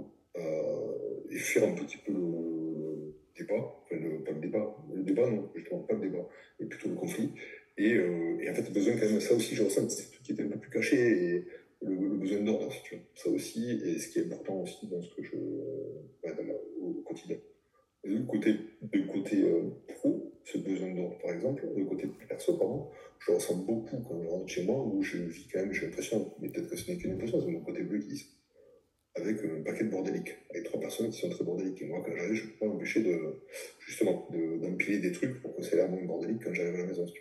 à fuir un petit peu le débat, enfin le, pas le débat, le débat non, justement pas le débat, mais plutôt le conflit. Et, euh, et en fait, besoin quand même, ça aussi je ressens, c'est tout qui était un peu plus caché, et le, le besoin d'ordre, si tu veux. Ça aussi, et ce qui est important aussi dans ce que je, bah, dans ma, au quotidien. Le côté, le côté euh, pro, ce besoin d'ordre par exemple, le côté perso, pardon, je le ressens beaucoup quand je rentre chez moi, où je vis quand même, j'ai l'impression, mais peut-être que ce n'est qu'une impression, c'est mon côté bleu qui dit, avec un paquet de bordéliques, avec trois personnes qui sont très bordéliques. Et moi, quand j'arrive, je ne peux pas m'empêcher de, justement, de, d'empiler des trucs pour que ça ait l'air moins bordélique quand j'arrive à la maison.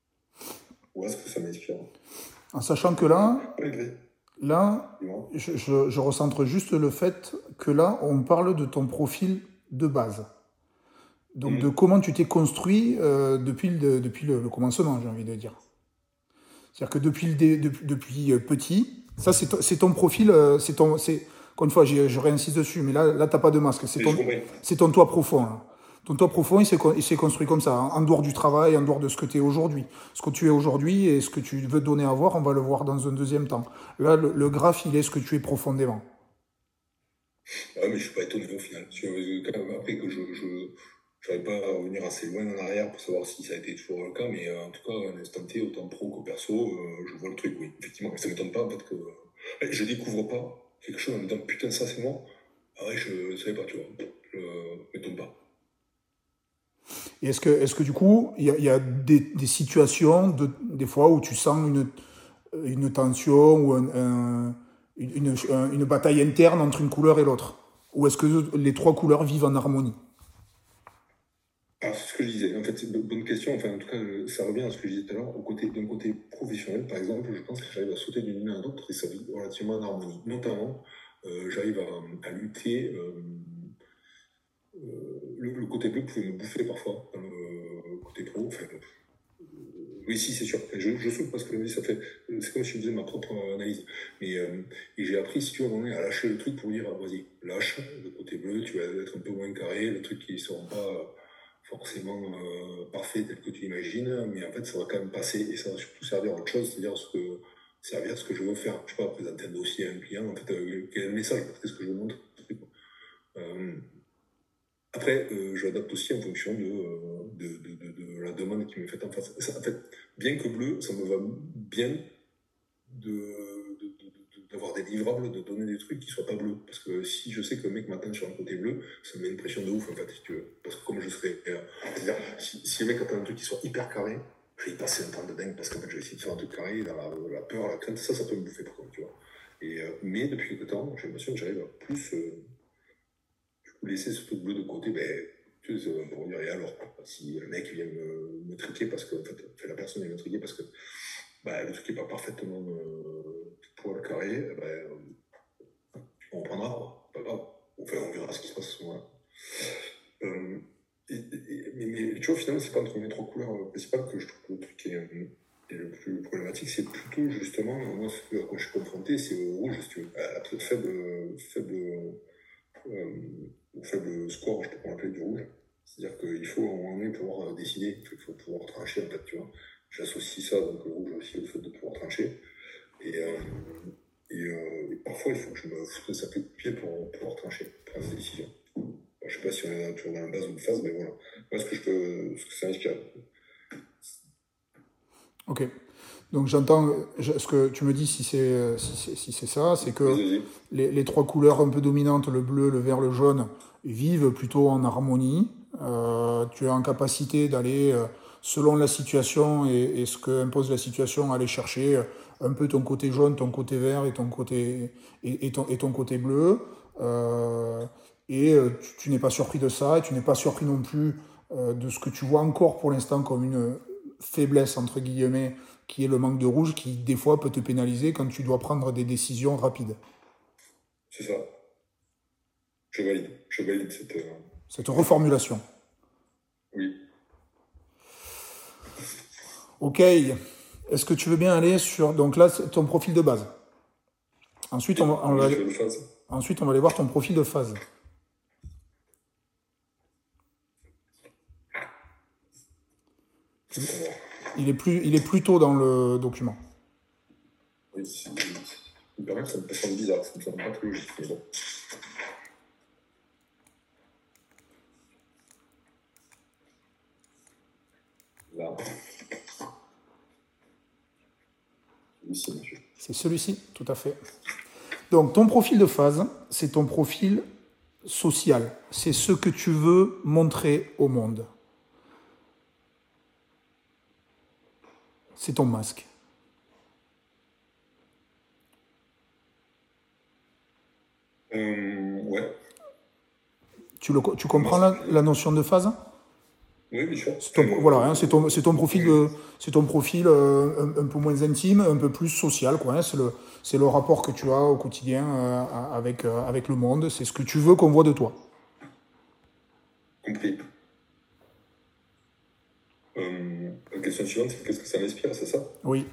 Où est-ce que ça m'inspire? En sachant que là, là je, je, je recentre juste le fait que là, on parle de ton profil de base. Donc, mmh. de comment tu t'es construit euh, depuis, le, depuis le, le commencement, j'ai envie de dire. C'est-à-dire que depuis, le dé, depuis, depuis petit, ça, c'est, to, c'est ton profil, euh, c'est ton... C'est, encore une fois, je réinsiste dessus, mais là, là tu n'as pas de masque. C'est ton, c'est ton toi profond. Là. Ton toi profond, il s'est, il s'est construit comme ça, en dehors du travail, en dehors de ce que tu es aujourd'hui. Ce que tu es aujourd'hui et ce que tu veux donner à voir, on va le voir dans un deuxième temps. Là, le, le graphe, il est ce que tu es profondément. Ah, mais je ne suis pas étonné au final. Après que je... je... Je n'arrive pas à revenir assez loin en arrière pour savoir si ça a été toujours le cas, mais euh, en tout cas, à un instant T, autant pro que perso, euh, je vois le truc, oui. Effectivement, mais ça ne m'étonne pas, en fait, que euh, je découvre pas quelque chose en me disant putain, ça c'est moi. Ah ouais, je ne savais pas, tu vois. Je ne m'étonne pas. Et est-ce que, est-ce que du coup, il y a, y a des, des situations, de, des fois, où tu sens une, une tension ou un, un, une, une, une bataille interne entre une couleur et l'autre? Ou est-ce que les trois couleurs vivent en harmonie? Alors, c'est ce que je disais. En fait, c'est une bonne question. Enfin, en tout cas, ça revient à ce que je disais tout à l'heure. Au côté, d'un côté professionnel, par exemple, je pense que j'arrive à sauter d'une main à l'autre et ça vit relativement en harmonie. Notamment, euh, j'arrive à, à lutter. Euh, euh, le, le côté bleu pouvait me bouffer parfois, dans le côté pro. Enfin, euh, oui, si, c'est sûr. Je, je souffre parce que ça fait. C'est comme si je faisais ma propre analyse. Mais euh, et j'ai appris, si tu veux, à un moment donné, à lâcher le truc pour dire, vas-y, lâche le côté bleu, tu vas être un peu moins carré, le truc qui ne sera pas forcément euh, parfait tel que tu imagines, mais en fait ça va quand même passer et ça va surtout servir à autre chose, c'est-à-dire ce que, servir à ce que je veux faire. Je ne sais pas, présenter un dossier à un client, en fait, euh, quel est le message, qu'est-ce que je veux montrer. Euh, après, euh, je l'adapte aussi en fonction de, de, de, de, de la demande qui m'est faite en face. Ça, en fait, bien que bleu, ça me va bien de d'avoir des livrables, de donner des trucs qui soient pas bleus. Parce que si je sais que le mec m'attend sur un côté bleu, ça me met une pression de ouf, en fait, si tu veux. Parce que comme je serais... Euh, c'est-à-dire, si, si le mec attend un truc qui soit hyper carré, je vais y passer un temps de dingue, parce qu'en fait, je vais essayer de faire un truc carré, dans la, la peur, la crainte, ça, ça peut me bouffer, par contre, tu vois. Et, euh, mais depuis quelque temps, j'ai l'impression que j'arrive à plus... Euh, du coup, laisser ce truc bleu de côté, ben... Tu sais, pour dire, et alors, si le mec vient me, me triquer parce que, en fait, la personne vient me triquer parce que bah, le truc n'est pas parfaitement euh, poil carré, bah, euh, on prendra, pas grave. Enfin, on verra ce qui se passe à ce moment-là. Euh, et, et, mais, mais tu vois, finalement, c'est pas entre mes trois couleurs principales que je trouve que le truc est, est le plus problématique. C'est plutôt, justement, moi, ce que, quand je suis confronté, c'est au rouge, si tu veux, à la faible, faible, euh, faible score, je peux l'appeler du rouge. C'est-à-dire qu'il faut, à un moment donné, pouvoir décider, il faut pouvoir trancher, en fait, tu vois. J'associe ça, donc le rouge aussi, au fait de pouvoir trancher. Et, euh, et, euh, et parfois, il faut que je me foute ça peu de pied pour pouvoir trancher, prendre des décisions. Bon, je ne sais pas si on est toujours dans la base ou une phase, mais voilà. Moi, ce que, je peux, ce que ça m'inspire. Ok. Donc j'entends je- ce que tu me dis, si c'est si c'est si c'est ça, c'est que Vas-y. les, les trois couleurs un peu dominantes, le bleu, le vert, le jaune, vivent plutôt en harmonie. Euh, tu es en capacité d'aller, euh, selon la situation et, et ce que impose la situation, aller chercher euh, un peu ton côté jaune, ton côté vert et ton côté, et, et ton, et ton côté bleu. Euh, et euh, tu, tu n'es pas surpris de ça, et tu n'es pas surpris non plus euh, de ce que tu vois encore pour l'instant comme une faiblesse, entre guillemets, qui est le manque de rouge, qui des fois peut te pénaliser quand tu dois prendre des décisions rapides. C'est ça. Je valide. Je valide cette. euh, Cette reformulation. Oui. Ok, est-ce que tu veux bien aller sur... Donc là, c'est ton profil de base. Ensuite, on va, on va Oui, aller, je le fasse. ensuite, on va aller voir ton profil de phase. Alors, Il est, plus, il est plutôt dans le document. oui, c'est- il me paraît que ça me semble bizarre, ça me semble pas très logique, mais bon. Là. Ici, monsieur. C'est celui-ci, tout à fait. Donc, ton profil de phase, c'est ton profil social. C'est ce que tu veux montrer au monde. C'est ton masque. Euh, ouais. Tu, le, tu Moi, comprends la, la notion de phase? oui, bien sûr. C'est ton, Euh, voilà, hein, c'est ton, c'est ton profil, de, c'est ton profil euh, un, un peu moins intime, un peu plus social, quoi. Hein, c'est le, c'est le rapport que tu as au quotidien euh, avec, euh, avec le monde. C'est ce que tu veux qu'on voit de toi. compris. Euh, la question suivante, c'est qu'est-ce que ça m'inspire, c'est ça? Oui.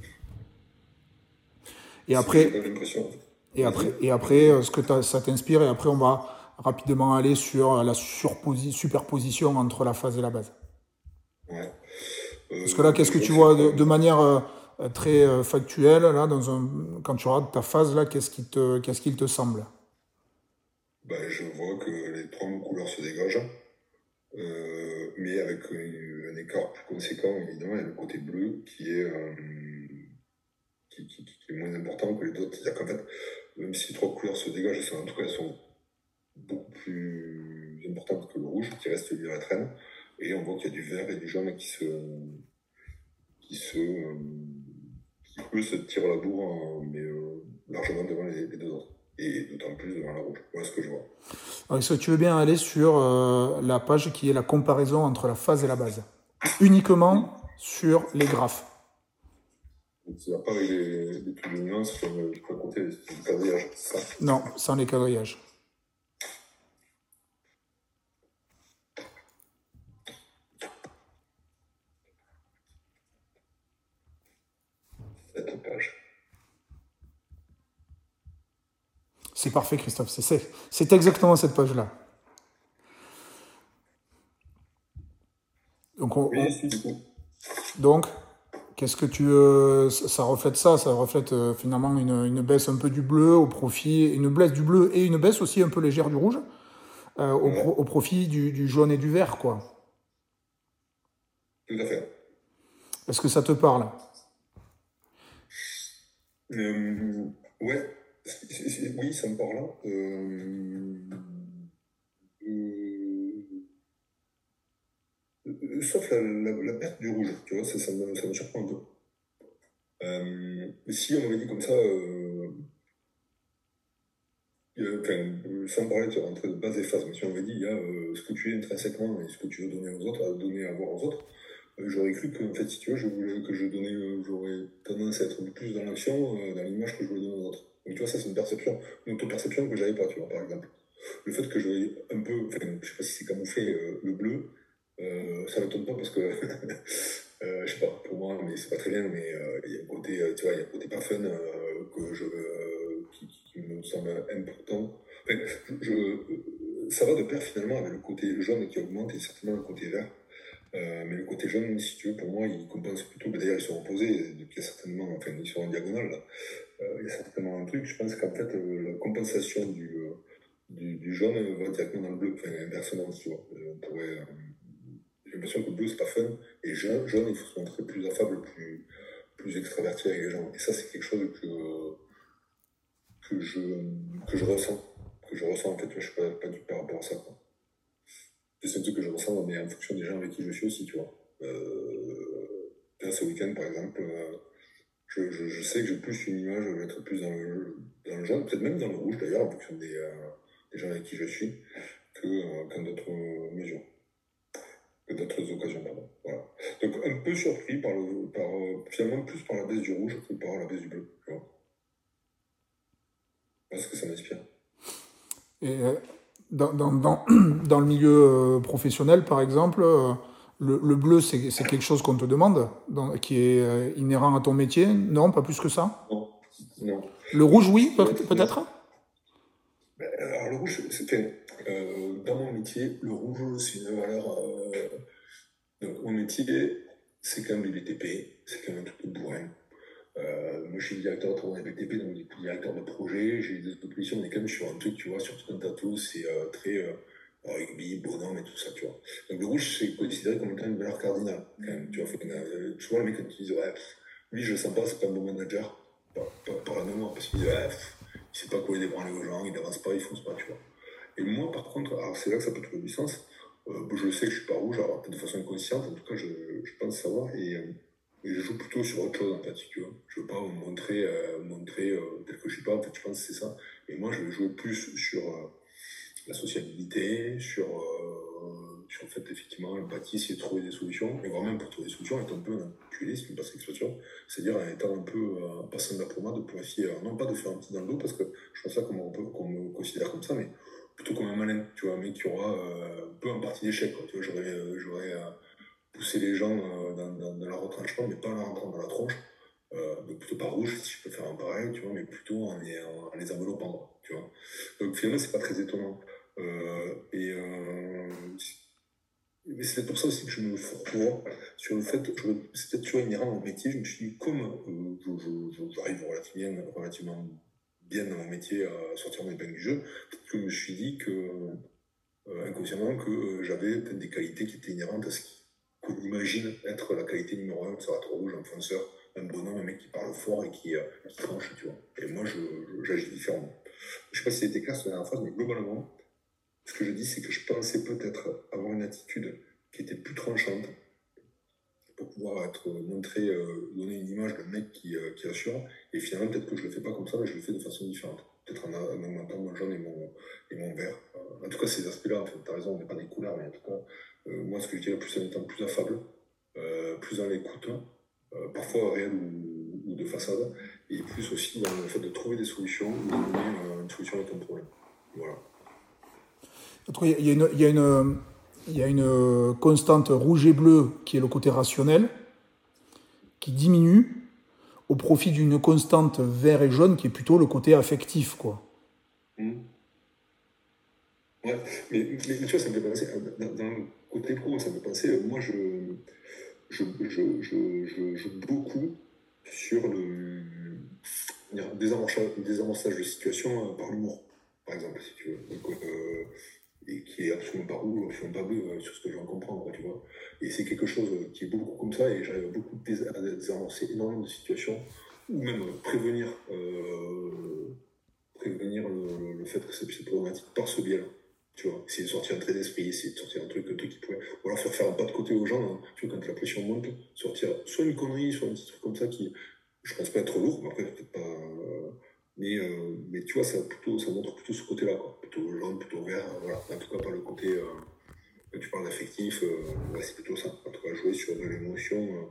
Et Si j'ai pas après, l'impression. et Vas-y. après, et après, euh, ce que t'as- ça t'inspire. Et après, on va rapidement aller sur la surposi- superposition entre la phase et la base. Ouais. Parce que là, Euh, qu'est-ce que je vois tu que c'est vois pas. de, de manière euh, très euh, factuelle là, dans un, quand tu regardes ta phase là, qu'est-ce qui te, qu'est-ce qu'il te semble? Ben, je vois que les trois couleurs se dégagent, euh, mais avec euh, un écart plus conséquent, évidemment, il y a le côté bleu qui est, euh, qui, qui- qui est moins important que les autres. C'est-à-dire qu'en fait, même si les trois couleurs se dégagent, elles sont- en tout cas, elles sont beaucoup plus importantes que le rouge, qui reste lui à la traîne. Et on voit qu'il y a du vert et du jaune qui se, qui se, euh, qui eux se tirent la bourre, hein, mais euh, largement devant les, les deux autres. Et d'autant plus devant la rouge. Voilà ce que je vois. Alors, est-ce que tu veux bien aller sur euh, la page qui est la comparaison entre la phase et la base? Oui. Uniquement sur les graphes. Donc, il n'y a pas les, les trucs de nuances comme je peux compter les quadrillages, c'est ça. Non, sans les quadrillages. Cette page. C'est parfait, Christophe. C'est, c'est, c'est exactement cette page-là. Donc, on, Oui, on- si, du coup. donc qu'est-ce que tu... euh, ça ça reflète ça, ça reflète euh, finalement une, une baisse un peu du bleu au profit, une baisse du bleu et une baisse aussi un peu légère du rouge euh, au, pro- Ouais, au profit du, du jaune et du vert, quoi. tout à fait. Est-ce que ça te parle? Euh, ouais, c'est- c'est- c'est- oui, ça me parle. Euh, euh, euh, sauf la, la, la perte du rouge, tu vois, ça, ça me, ça me surprend un peu. Euh, si on m'avait dit comme ça, euh, euh, enfin, euh, sans parler de rentrer de base et phase, mais si on m'avait dit, il y a euh, ce que tu es intrinsèquement et ce que tu veux donner aux autres, à donner à voir aux autres, euh, j'aurais cru que, en fait, si tu veux, je voulais que je donnais, euh, j'aurais tendance à être un peu plus dans l'action, euh, dans l'image que je voulais donner aux autres. Donc, tu vois, ça, c'est une perception, une auto-perception que j'avais pas, tu vois, par exemple. Le fait que je voyais un peu, enfin, je sais pas si c'est camouflé, euh, le bleu, euh, ça m'étonne pas parce que, euh, je sais pas, pour moi, mais c'est pas très bien, mais euh, il y a un côté, euh, tu vois, il y a un côté pas fun euh, que je, euh, qui, qui- qui me semble important. Enfin, je, je- euh, ça va de pair finalement avec le côté jaune qui augmente et certainement le côté vert. Euh, mais le côté jaune, si tu veux, pour moi, il compense plutôt. Ben, d'ailleurs, ils sont opposés, donc il y a certainement, enfin, ils sont en diagonale là. Euh, il y a certainement un truc. Je pense qu'en fait, euh, la compensation du, euh, du, du jaune va directement dans le bleu, enfin, inversement, tu vois. Euh, on pourrait, euh, j'ai l'impression que le bleu, c'est pas fun, et jaune, jaune, il faut se montrer plus affable, plus, plus extraverti avec les gens. Et ça, c'est quelque chose que, que, je, que je ressens. Que je ressens, en fait, je suis pas, pas du par rapport à ça, quoi. C'est un truc que je ressens, mais en fonction des gens avec qui je suis aussi, tu vois. Euh, là, ce week-end, par exemple, euh, je, je, je sais que j'ai plus une image, je vais être plus dans le, dans le jaune, peut-être même dans le rouge d'ailleurs, en fonction des, euh, des gens avec qui je suis, que, euh, qu'en d'autres mesures, que d'autres occasions, pardon. Voilà. Donc, un peu surpris par le, par, euh, finalement, plus par la baisse du rouge que par la baisse du bleu, tu vois. Parce que ça m'inspire. Et euh, dans, dans, dans, dans le milieu euh, professionnel, par exemple, euh, le, le bleu, c'est, c'est quelque chose qu'on te demande, donc, qui est euh, inhérent à ton métier? Non, pas plus que ça? Non, non. Le rouge, oui, peut- peut-être? Ben, alors, le rouge, c'était, euh, dans mon métier, le rouge, c'est une valeur. Euh, donc, mon métier, c'est quand même les B T P, c'est quand même un truc de bourrin. Euh, moi, je suis directeur de travail B T P, donc du coup, directeur de projet. J'ai des oppositions, on est quand même sur un truc, tu vois, sur tout un tatou, c'est euh, très euh, rugby, bonhomme et tout ça, tu vois. Donc, le rouge, c'est considéré comme étant une valeur cardinale, quand même, tu vois. Faut, euh, souvent, les mecs, quand ils disent, ouais, pff, lui, je le sens pas, c'est pas un bon manager, par, par, par la mémoire, parce qu'ils disent, ouais, pff, il sait pas quoi il débranler aux gens, il n'avance pas, il fonce pas, tu vois. Et moi, par contre, alors c'est là que ça peut trouver du sens. Euh, je sais que je suis pas rouge, alors peut-être de façon inconsciente, en tout cas, je, je pense savoir, et, euh, et je joue plutôt sur autre chose, en fait, si tu veux. Je veux pas me montrer, euh, montrer euh, tel que je suis pas, en fait, je pense que c'est ça. Et moi, je vais jouer plus sur euh, la sociabilité, sur, euh, sur le fait, effectivement, l'empathie, essayer de trouver des solutions, et voire même pour trouver des solutions, être un peu un enculé, si tu me passes l'expression, c'est-à-dire en étant un peu euh, passant de la pommade pour essayer, euh, non pas de faire un petit dans le dos, parce que je pense pas qu'on me, qu'on me considère comme ça, mais plutôt comme un malin, tu vois, un mec qui aura euh, un peu un parti d'échec, quoi, tu vois, j'aurais, euh, j'aurais euh, poussé les gens euh, dans, dans, dans leur retranchement, mais pas en leur rentrant dans la tronche, euh, donc plutôt pas rouge, si je peux faire un pareil, tu vois, mais plutôt en les, en, en les enveloppant, tu vois. Donc finalement, c'est pas très étonnant. Euh, et euh, mais c'est peut-être pour ça aussi que je me fourre sur le fait, je, c'est peut-être toujours inhérent au métier, je me suis dit, comme euh, je, je, j'arrive relativement bien, relativement bien dans mon métier à sortir mon épingle du jeu, je me suis dit que, euh, inconsciemment, que euh, j'avais peut-être des qualités qui étaient inhérentes à ce qu'on imagine être la qualité numéro un, ça va être rouge, un fonceur, un bonhomme, un mec qui parle fort et qui, euh, qui tranche, tu vois. Et moi, je, je, j'agis différemment. Je sais pas si c'était clair sur la dernière phrase, mais globalement, ce que je dis, c'est que je pensais peut-être avoir une attitude qui était plus tranchante pour pouvoir être montré, euh, donner une image d'un mec qui, euh, qui assure. Et finalement, peut-être que je le fais pas comme ça, mais je le fais de façon différente. Peut-être en, en augmentant mon jaune et mon, et mon vert. Euh, en tout cas, ces aspects-là, en fait, t'as raison, on n'est pas des couleurs, mais en tout cas, euh, moi, ce que je dirais plus en étant plus affable, euh, plus dans l'écoute, euh, parfois réel ou, ou de façade, et plus aussi dans le fait de trouver des solutions ou de donner euh, une solution avec un problème. Voilà. Il y a une, il y a une, il y a une constante rouge et bleu qui est le côté rationnel, qui diminue au profit d'une constante vert et jaune qui est plutôt le côté affectif, quoi. Mmh. Ouais, mais, mais, mais tu vois, ça me fait penser, dans, dans le côté pro, ça me fait penser, euh, moi je, je, je, je, je joue beaucoup sur le désamorçage, désamorçage de situation euh, par l'humour, par exemple, si tu veux. Donc, euh, et qui est absolument pas rouge, absolument pas bleu, euh, sur ce que je viens de comprendre, tu vois. Et c'est quelque chose euh, qui est beaucoup comme ça, et j'arrive beaucoup à désamorcer énormément de situations, ou même euh, prévenir, euh, prévenir le, le fait que c'est problématique par ce biais-là. Tu vois, essayer de sortir un trait d'esprit, essayer de sortir un truc, un truc qui pourrait. Ou alors faire faire un pas de côté aux gens, hein, tu vois, quand la pression monte, sortir soit une connerie, soit un petit truc comme ça qui, je pense pas être lourd, mais après, peut-être pas. Euh, mais, euh, mais tu vois, ça, plutôt, ça montre plutôt ce côté-là, quoi. Plutôt jaune, plutôt vert, euh, voilà. En tout cas, pas le côté. Euh, quand tu parles d'affectif, euh, ouais, c'est plutôt ça. En tout cas, jouer sur de l'émotion,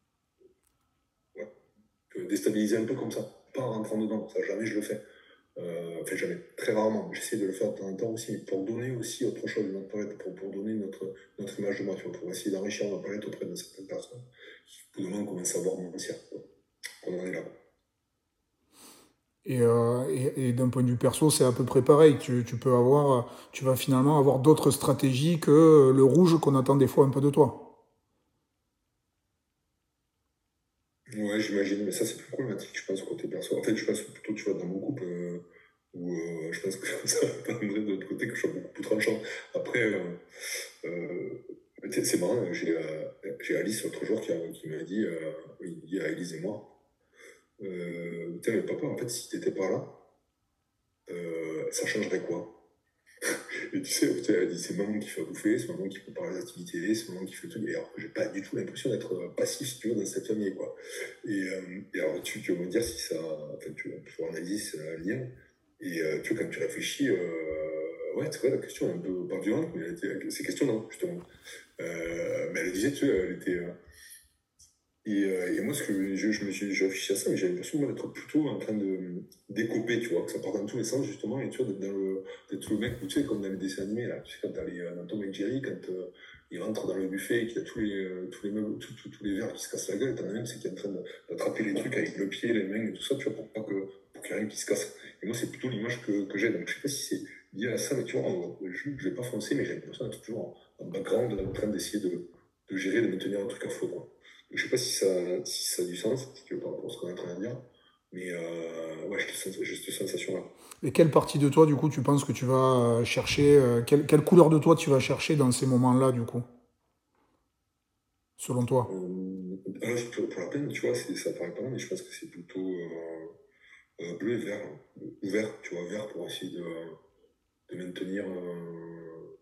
euh, ouais. Déstabiliser un peu comme ça. Pas en rentrant dedans, ça, jamais je le fais. Euh, enfin, jamais, très rarement. J'essaie de le faire de temps en temps aussi, mais pour donner aussi autre chose de notre palette, pour, pour donner notre, notre image de moi, tu vois, pour essayer d'enrichir notre palette auprès de certaines personnes qui, pour le moment, commencent à voir mon ancien. On en est là. Et, euh, et, et d'un point de vue perso, c'est à peu près pareil. Tu, tu peux avoir, tu vas finalement avoir d'autres stratégies que le rouge qu'on attend des fois un peu de toi. Ouais, j'imagine, mais ça, c'est plus problématique, je pense, côté perso. En fait, je pense plutôt, tu vois, dans mon couple, euh, où euh, je pense que ça permettrait de l'autre côté que je sois beaucoup plus tranchant. Après, euh, euh, C'est marrant, j'ai, euh, j'ai Alice l'autre jour qui, a, qui m'a dit, euh, il dit à Elise et moi, euh, mais papa, en fait, si t'étais pas là, euh, ça changerait quoi? Et tu sais, elle dit, c'est maman qui fait à bouffer, c'est maman qui prépare les activités, c'est maman qui fait tout. Et alors que j'ai pas du tout l'impression d'être passif, si tu veux, dans cette famille, quoi. Et, euh, et alors, tu, tu vas me dire si ça, enfin, tu vas pouvoir analyser si ça a un lien. Et euh, tu vois, quand tu réfléchis, euh, ouais, c'est vrai, la question est un peu pas violente, mais elle était, c'est questionnant, justement. Euh, mais elle disait, tu sais, elle était. Euh, et, euh, et moi, ce que je, je me suis j'ai réfléchi à ça, mais j'avais l'impression moi, d'être plutôt en train de décoper, tu vois, que ça part dans tous les sens, justement, et tu vois, d'être, dans le, d'être le mec, tu sais, comme dans les dessins animés, là, tu sais, quand dans, les, dans Tom et Jerry, quand euh, il rentre dans le buffet et qu'il y a tous les, euh, tous les meubles, tous, tous, tous les verres qui se cassent la gueule, t'en as un, c'est qui est en train d'attraper les trucs avec le pied, les mains et tout ça, tu vois, pour pas que, pour qu'il y ait rien qui se casse. Et moi, c'est plutôt l'image que, que j'ai, donc je sais pas si c'est lié à ça, mais tu vois, je, je vais pas foncer, mais j'ai l'impression d'être toujours en, en background, en train d'essayer de, de gérer, de maintenir un truc à flot, quoi. Je sais pas si ça, si ça a du sens, si tu veux, par rapport à ce qu'on est en train de dire, mais euh, ouais, j'ai cette sensation-là. Et quelle partie de toi, du coup, tu penses que tu vas chercher, euh, quelle, quelle couleur de toi tu vas chercher dans ces moments-là, du coup, selon toi? Euh, alors, pour, pour la peine, tu vois, ça paraît pas mal, mais je pense que c'est plutôt euh, euh, bleu et vert, hein. Ou vert, tu vois, vert pour essayer de, de maintenir. Euh...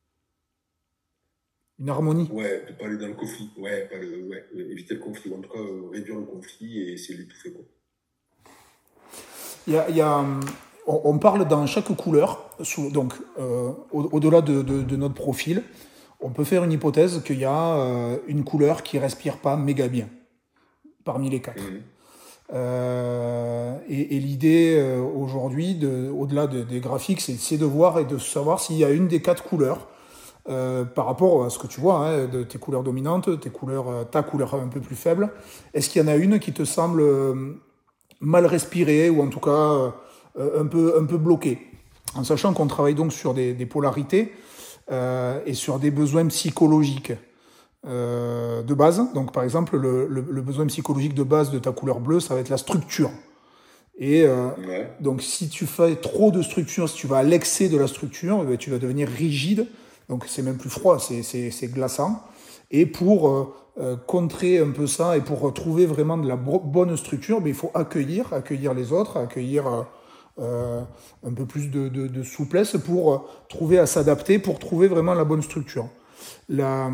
Une harmonie? Ouais, de pas aller dans le conflit, ouais, pas le, ouais, éviter le conflit, ou en tout cas euh, réduire le conflit et essayer de l'étouffer, quoi. Il y a, il y a, on, on parle dans chaque couleur, sous, donc euh, au- au-delà de, de- de notre profil, on peut faire une hypothèse qu'il y a euh, une couleur qui respire pas méga bien parmi les quatre. Mhm. Euh, et et l'idée euh, aujourd'hui, de- au-delà de- des graphiques, c'est d'essayer de voir et de savoir s'il y a une des quatre couleurs euh, par rapport à ce que tu vois, hein, de tes couleurs dominantes, tes couleurs, euh, ta couleur un peu plus faible. Est-ce qu'il y en a une qui te semble euh, mal respirée ou en tout cas euh, un peu, un peu bloquée? En sachant qu'on travaille donc sur des, des polarités euh, et sur des besoins psychologiques euh, de base. Donc par exemple, le, le, le besoin psychologique de base de ta couleur bleue, ça va être la structure. Et euh, Ouais. donc si tu fais trop de structure, si tu vas à l'excès de la structure, eh bien, tu vas devenir rigide. Donc c'est même plus froid, c'est, c'est, c'est glaçant. Et pour euh, euh, contrer un peu ça et pour trouver vraiment de la bonne structure, ben, il faut accueillir, accueillir les autres, accueillir euh, euh, un peu plus de, de, de souplesse pour euh, trouver à s'adapter, pour trouver vraiment la bonne structure. La,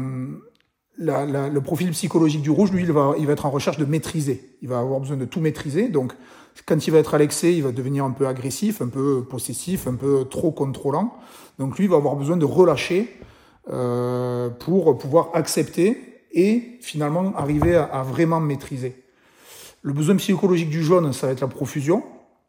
la, la, le profil psychologique du rouge, lui, il va, il va être en recherche de maîtriser. Il va avoir besoin de tout maîtriser. Donc, quand il va être à l'excès, il va devenir un peu agressif, un peu possessif, un peu trop contrôlant. Donc, lui, il va avoir besoin de relâcher euh, pour pouvoir accepter et finalement arriver à, à vraiment maîtriser. Le besoin psychologique du jaune, ça va être la profusion.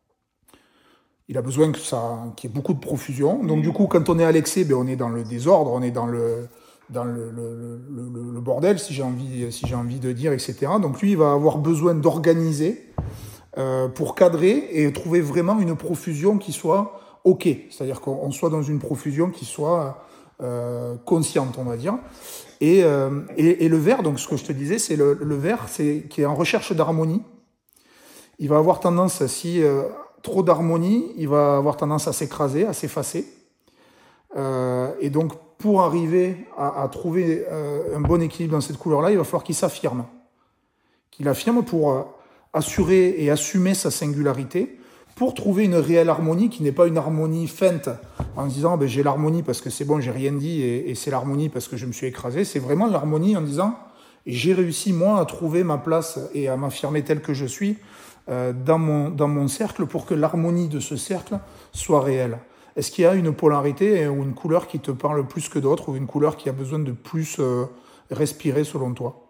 Il a besoin que ça, qu'il y ait beaucoup de profusion. Donc, du coup, quand on est à l'excès, ben, on est dans le désordre, on est dans le dans le, le, le, le bordel, si j'ai envie, si j'ai envie de dire, et cetera. Donc lui, il va avoir besoin d'organiser euh, pour cadrer et trouver vraiment une profusion qui soit OK. C'est-à-dire qu'on soit dans une profusion qui soit euh, consciente, on va dire. Et, euh, et, et le vert, donc ce que je te disais, c'est le, le vert c'est, qui est en recherche d'harmonie. Il va avoir tendance, si euh, trop d'harmonie, il va avoir tendance à s'écraser, à s'effacer. Euh, et donc, pour arriver à, à trouver euh, un bon équilibre dans cette couleur-là, il va falloir qu'il s'affirme. Qu'il affirme pour euh, assurer et assumer sa singularité, pour trouver une réelle harmonie qui n'est pas une harmonie feinte, en se disant ben, j'ai l'harmonie parce que c'est bon, j'ai rien dit, et, et c'est l'harmonie parce que je me suis écrasé. C'est vraiment l'harmonie en disant j'ai réussi, moi, à trouver ma place et à m'affirmer tel que je suis euh, dans, mon, dans mon cercle pour que l'harmonie de ce cercle soit réelle. Est-ce qu'il y a une polarité ou une couleur qui te parle plus que d'autres, ou une couleur qui a besoin de plus euh, respirer selon toi?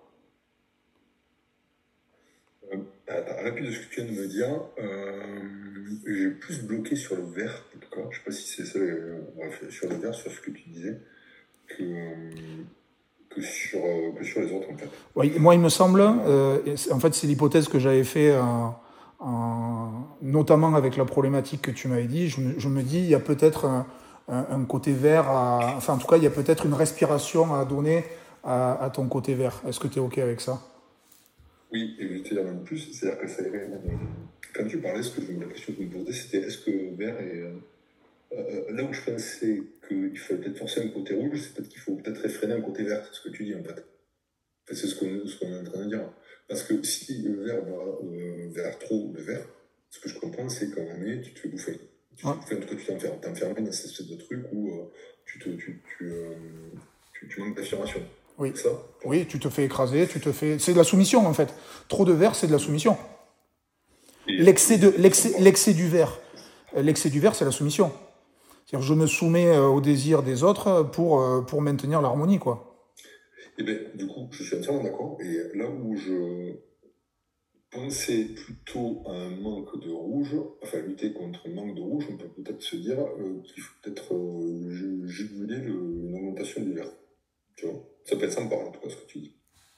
Euh, à l'appui de ce que tu viens de me dire, euh, j'ai plus bloqué sur le vert, en tout cas. Je sais pas si c'est ça, euh, bref, sur le vert, sur ce que tu disais, que, euh, que, sur, euh, que sur les autres, en fait. Oui, moi, il me semble, euh, en fait, c'est l'hypothèse que j'avais fait, euh, en, notamment avec la problématique que tu m'avais dit. Je, me- je me dis, il y a peut-être un, un- un côté vert, à, enfin, en tout cas, il y a peut-être une respiration à donner à, à ton côté vert. Est-ce que tu es OK avec ça? Oui, et je vais te dire même plus, c'est-à-dire que ça irait même, euh, quand tu parlais, ce que je, la question que je me posais, c'était est-ce que le vert est, euh, euh, là où je pensais qu'il fallait peut-être forcer un côté rouge, c'est peut-être qu'il faut peut-être réfréner un côté vert, c'est ce que tu dis en fait. Enfin, c'est ce qu'on ce qu'on est en train de dire. Parce que si le vert va euh, vers trop le vert, ce que je comprends, c'est qu'à un moment donné, tu te fais bouffer. Tu te Ouais. fais bouffer, en tout cas, tu t'enfermes. T'enfermes dans cette espèce de truc où euh, tu, te, tu, tu, euh, tu, tu manques d'affirmation. Oui. C'est ça? Oui, tu te fais écraser, tu te fais. C'est de la soumission en fait. Trop de verre, c'est de la soumission. Et, L'excès de et, l'excès, l'excès du verre, l'excès du verre, c'est la soumission. C'est-à-dire, je me soumets au désir des autres pour pour maintenir l'harmonie, quoi. et bien, du coup, je suis entièrement d'accord. Et là où je pensais plutôt à un manque de rouge, enfin lutter contre un manque de rouge, on peut peut-être se dire euh, qu'il faut peut-être euh, juguler une augmentation du vert. Tu vois, ça peut être sympa en tout cas ce que tu dis.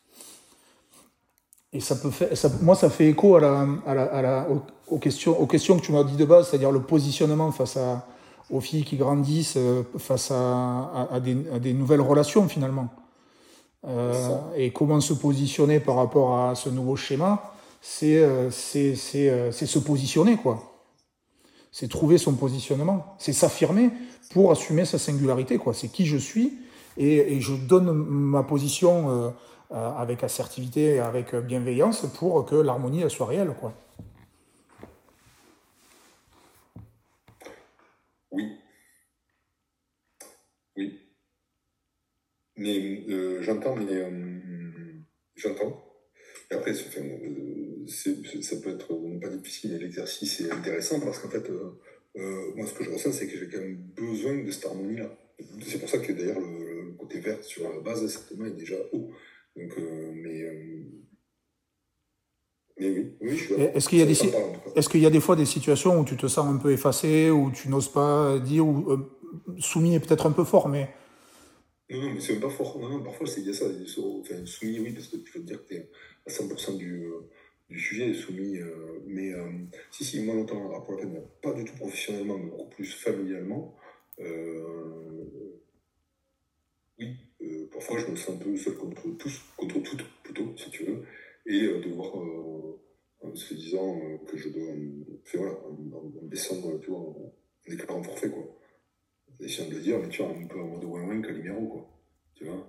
Et ça peut faire, ça, moi, ça fait écho à la, à la, à la, aux, aux questions, aux questions que tu m'as dit de base, c'est-à-dire le positionnement face à, aux filles qui grandissent, euh, face à, à, à, des, à des nouvelles relations finalement. Euh, et comment se positionner par rapport à ce nouveau schéma, c'est euh, c'est c'est euh, c'est se positionner, quoi. C'est trouver son positionnement, c'est s'affirmer pour assumer sa singularité, quoi. C'est qui je suis et, et je donne ma position euh, euh, avec assertivité et avec bienveillance pour que l'harmonie elle soit réelle, quoi. Oui, oui. Mais euh, j'entends, mais euh, j'entends. Et après, c'est, enfin, euh, c'est- ça peut être euh, pas difficile, mais l'exercice est intéressant parce qu'en fait, euh, euh, moi, ce que je ressens, c'est que j'ai quand même besoin de cette harmonie-là. C'est pour ça que d'ailleurs, le, le côté vert sur la base, certainement, est déjà haut. Donc, euh, mais, euh, mais oui, oui, je suis d'accord. Est-ce qu'il y a Ça, des, ça me parle en tout cas. est-ce qu'il y a des fois des situations où tu te sens un peu effacé, où tu n'oses pas dire, ou euh, soumis est peut-être un peu fort, mais Non, non, mais c'est même pas fort. Non, non, parfois, c'est il y a ça. il y a ça- Enfin, soumis, oui, parce que tu veux te dire que tu es à cent pour cent du, euh, du sujet, soumis. euh, mais euh, si, si, moi, longtemps, pour la peine, pas du tout professionnellement, mais beaucoup plus familialement, euh, oui, euh, parfois, je me sens un peu seul contre tous, contre toutes, plutôt, si tu veux, et euh, devoir, euh, en se disant euh, que je dois, euh, enfin, voilà, en, en, en baissant, euh, tu vois, en, en déclarant forfait, quoi. En essayant de le dire, mais tu vois, un peu en mode ouin-ouin, Calimero, quoi. Tu vois.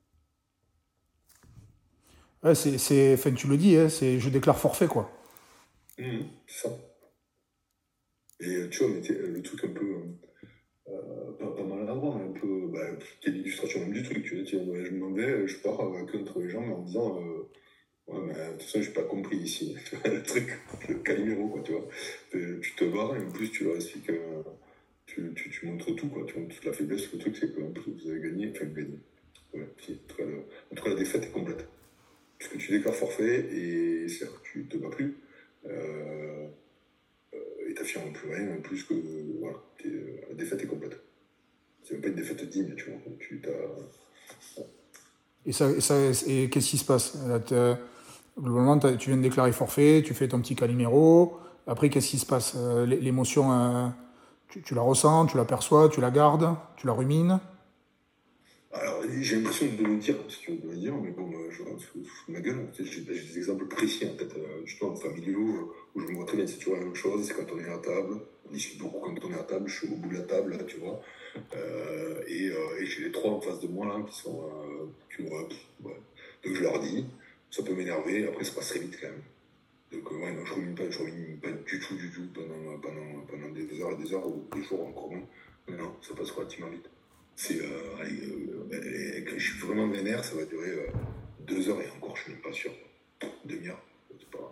ouais, c'est, c'est, enfin, tu le dis, hein, c'est, je déclare forfait, quoi. Mmh, c'est ça. Et euh, tu vois, mais t'es- le truc un peu, euh, pas, pas maladroit, mais un peu, bah, qui est l'illustration même du truc, tu vois, tiens, ouais, je m'en vais, je pars euh, contre les gens en disant, euh, ouais, mais de toute façon, j'ai pas compris ici, tu vois, le truc, le Calimero, quoi, tu vois. Tu tu te barres et en plus, tu leur expliques, euh, tu, tu, tu montres tout, quoi, tu montres toute la faiblesse, le truc, c'est qu'en plus, vous avez gagné, enfin, gagné. Ouais, si, en tout cas, le- en tout cas, la défaite est complète. Puisque tu déclares forfait et c'est-à-dire que tu te bats plus. Euh, et t'affirmes plus rien, plus que voilà, la défaite est complète. C'est même pas une défaite digne, tu vois. Tu t'as... Et, ça, et, ça, et qu'est-ce qui se passe? Là, globalement, tu viens de déclarer forfait, tu fais ton petit Calimero. Après, qu'est-ce qui se passe? Euh, l'émotion, euh, tu, tu la ressens, tu l'aperçois, tu la gardes, tu la rumines. Alors, j'ai l'impression de le dire, si tu veux me dire, mais bon, euh, je fous ma gueule. J'ai, j'ai des exemples précis en tête, euh, justement, familiaux, euh, où je me vois très bien. C'est toujours la même chose, c'est quand on est à table. On discute beaucoup quand on est à table, je suis au bout de la table, là, tu vois. Euh, et, euh, et j'ai les trois en face de moi, là, qui sont, euh, qui me voient, ouais. Donc je leur dis, ça peut m'énerver, après ça passe très vite quand même. Donc euh, ouais, non, je rumine pas, je rumine pas du tout, du tout, pendant, pendant, pendant des heures et des heures, ou des jours encore moins. Mais non, ça passe relativement vite. C'est, euh, allez, euh, ben, quand je suis vraiment vénère, ça va durer euh, deux heures et encore, je suis même pas sûr. Demi-heure, c'est pas grave.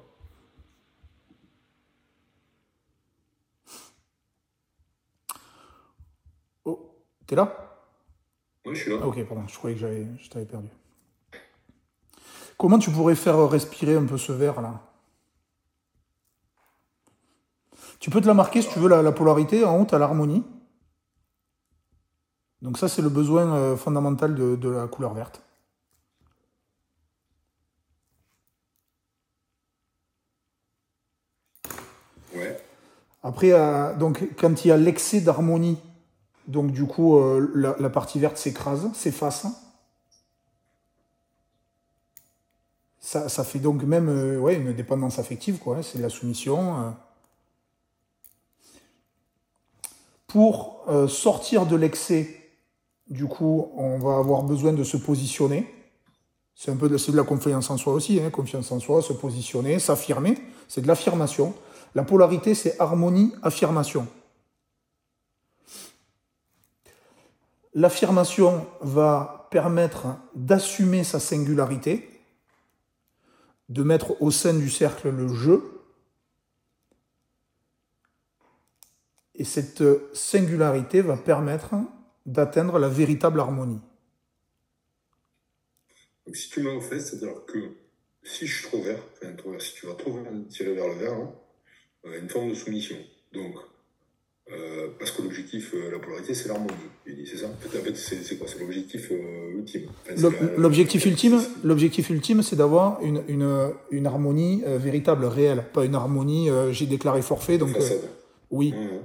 Oh, t'es là? Ouais, je suis là. Ah, ok, pardon, je croyais que j'avais, je t'avais perdu. Comment tu pourrais faire respirer un peu ce verre là? Tu peux te la marquer si tu veux la, la polarité. En haut, tu as l'harmonie. Donc ça, c'est le besoin euh, fondamental de, de la couleur verte. Ouais. Après, euh, donc, quand il y a l'excès d'harmonie, donc du coup, euh, la, la partie verte s'écrase, s'efface. Ça, ça fait donc même euh, ouais, une dépendance affective, quoi. Hein, c'est de la soumission. euh. Pour euh, sortir de l'excès, du coup, on va avoir besoin de se positionner. C'est un peu de, c'est de la confiance en soi aussi, hein, confiance en soi, se positionner, s'affirmer. C'est de l'affirmation. La polarité, c'est harmonie, affirmation. L'affirmation va permettre d'assumer sa singularité, de mettre au sein du cercle le jeu. Et cette singularité va permettre d'atteindre la véritable harmonie. Donc si tu m'as fait, c'est-à-dire que si je suis trop vert, enfin trop vert, si tu vas trop tirer vers le vert, hein, euh, une forme de soumission. Donc, euh, parce que l'objectif, euh, la polarité, c'est l'harmonie. C'est ça. En fait, c'est, c'est quoi? C'est l'objectif euh, ultime. Enfin, la, l'objectif, la, ultime l'objectif ultime, c'est d'avoir une, une, une harmonie euh, véritable, réelle. Pas une harmonie, euh, j'ai déclaré forfait, donc... Euh, oui. Mmh.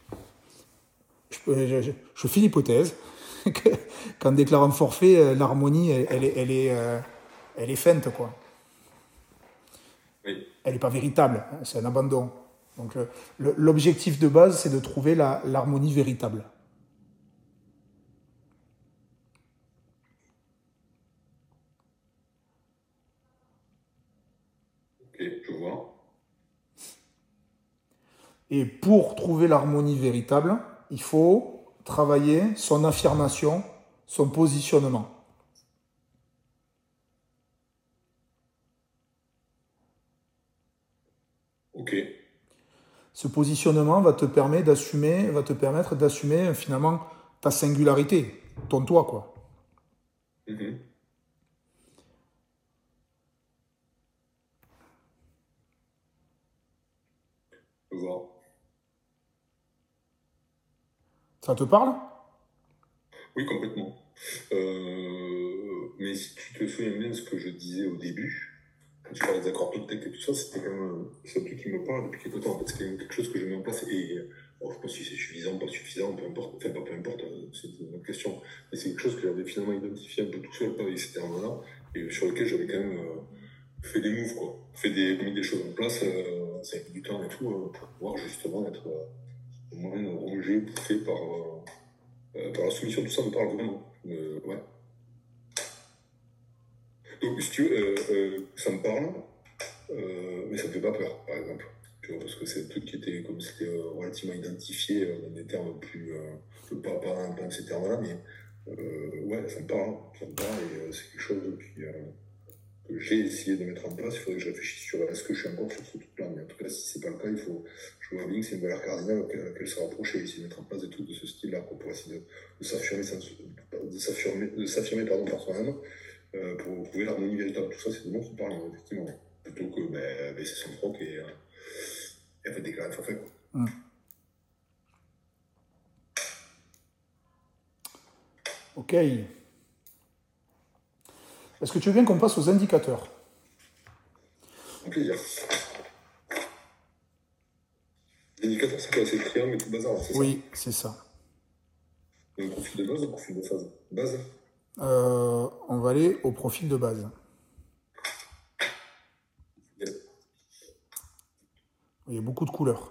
Je, je, je fais l'hypothèse que, qu'en déclarant forfait, l'harmonie, elle, elle, est, elle, est, euh, elle est feinte, quoi. Oui. Elle n'est pas véritable, hein, c'est un abandon. Donc le, le, l'objectif de base, c'est de trouver la, l'harmonie véritable. Ok, je vois. Et pour trouver l'harmonie véritable, il faut travailler son affirmation, son positionnement. Ok. Ce positionnement va te permettre d'assumer, va te permettre d'assumer finalement ta singularité, ton toi, quoi. Mm-hmm. Je vois. Ça te parle? Oui, complètement. Euh, mais si tu te souviens bien de ce que je disais au début, quand tu parlais des accords Toltec et tout ça, c'était quand même c'est un truc qui me parle depuis quelque temps. En fait, c'est quand même quelque chose que je mets en place. Et bon, je ne sais pas si c'est suffisant, pas suffisant, peu importe. Enfin, pas peu importe, c'est une autre question. Mais c'est quelque chose que j'avais finalement identifié un peu tout seul avec ces termes-là, et sur lequel j'avais quand même euh, fait des moves, quoi. Fait des, mis des choses en place, euh, ça a mis du temps et tout, euh, pour pouvoir justement être euh, au moins rongé, bouffé par. Euh, Euh, par la soumission, tout ça me parle vraiment. Euh, ouais. Donc, si tu veux, euh, euh, ça me parle, euh, mais ça me fait pas peur, par exemple. Tu vois, parce que c'est un truc qui était, comme c'était euh, relativement identifié euh, dans des termes plus. Euh, pas, pas, pas dans ces termes-là, mais euh, ouais, ça me parle. Ça me parle et euh, c'est quelque chose qui, euh, que j'ai essayé de mettre en place. Il faudrait que je réfléchisse sur est-ce que je suis encore sur ce truc-là. Mais en tout cas, si c'est pas le cas, il faut. Je vois bien que c'est une valeur cardinale à laquelle se rapprocher, essayer de mettre en place des trucs de ce style-là pour essayer de, de s'affirmer, de s'affirmer, de s'affirmer pardon, par soi-même euh, pour trouver l'harmonie véritable. Tout ça, c'est des mots qui parlent, effectivement. Plutôt que ben, baisser son froc et, euh, et en fait déclarer forfait. Mmh. Ok. Est-ce que tu veux bien qu'on passe aux indicateurs? Avec plaisir. L'indicateur, c'est quoi? C'est le triangle et tout bazar, c'est ça? Oui, c'est ça. Un profil de base ou un profil de phase? Base euh, On va aller au profil de base. Yeah. Il y a beaucoup de couleurs.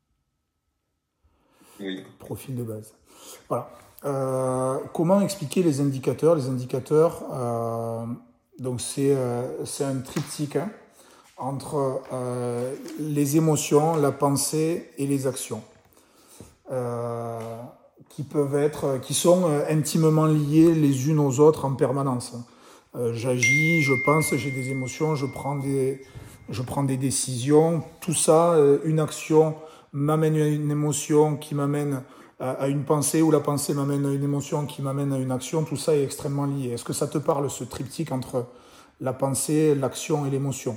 Oui. Profil de base. Voilà. Euh, comment expliquer les indicateurs? Les indicateurs, euh, donc c'est, euh, c'est un triptyque hein, entre euh, les émotions, la pensée et les actions, euh, qui peuvent être, qui sont intimement liées les unes aux autres en permanence. Euh, j'agis, je pense, j'ai des émotions, je prends des, je prends des décisions. Tout ça, euh, une action m'amène à une émotion qui m'amène à une pensée, ou la pensée m'amène à une émotion qui m'amène à une action, tout ça est extrêmement lié. Est-ce que ça te parle, ce triptyque entre la pensée, l'action et l'émotion?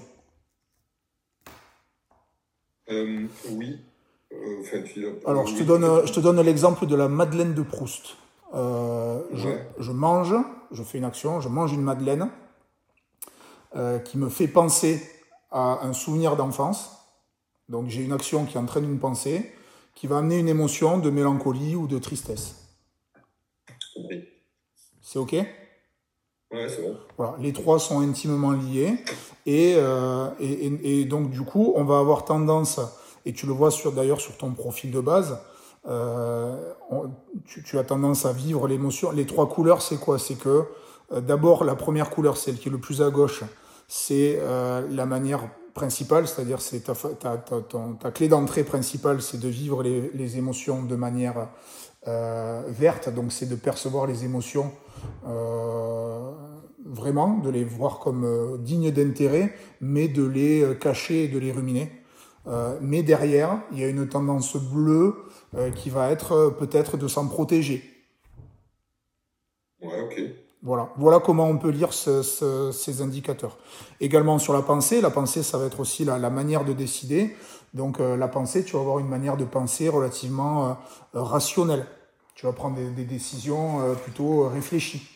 euh, Oui. Euh, enfin, tu Alors, oui, je te donne, je te donne l'exemple de la Madeleine de Proust. Euh, je, ouais. je mange, je fais une action, je mange une Madeleine euh, qui me fait penser à un souvenir d'enfance. Donc, j'ai une action qui entraîne une pensée, qui va amener une émotion de mélancolie ou de tristesse. Oui. C'est OK? Ouais, c'est bon. Voilà, les trois sont intimement liés. Et, euh, et, et, et donc, du coup, on va avoir tendance, et tu le vois sur, d'ailleurs sur ton profil de base, euh, on, tu, tu as tendance à vivre l'émotion. Les trois couleurs, c'est quoi? C'est que euh, d'abord, la première couleur, celle qui est le plus à gauche, c'est euh, la manière principale, c'est-à-dire c'est ta, ta, ta, ton, ta clé d'entrée principale, c'est de vivre les, les émotions de manière euh, verte, donc c'est de percevoir les émotions euh, vraiment, de les voir comme euh, dignes d'intérêt, mais de les euh, cacher et de les ruminer. Euh, mais derrière, il y a une tendance bleue euh, qui va être euh, peut-être de s'en protéger. Ouais, ok. Voilà. Voilà comment on peut lire ce, ce, ces indicateurs. Également sur la pensée, la pensée, ça va être aussi la, la manière de décider. Donc euh, la pensée, tu vas avoir une manière de penser relativement euh, rationnelle. Tu vas prendre des, des décisions euh, plutôt réfléchies.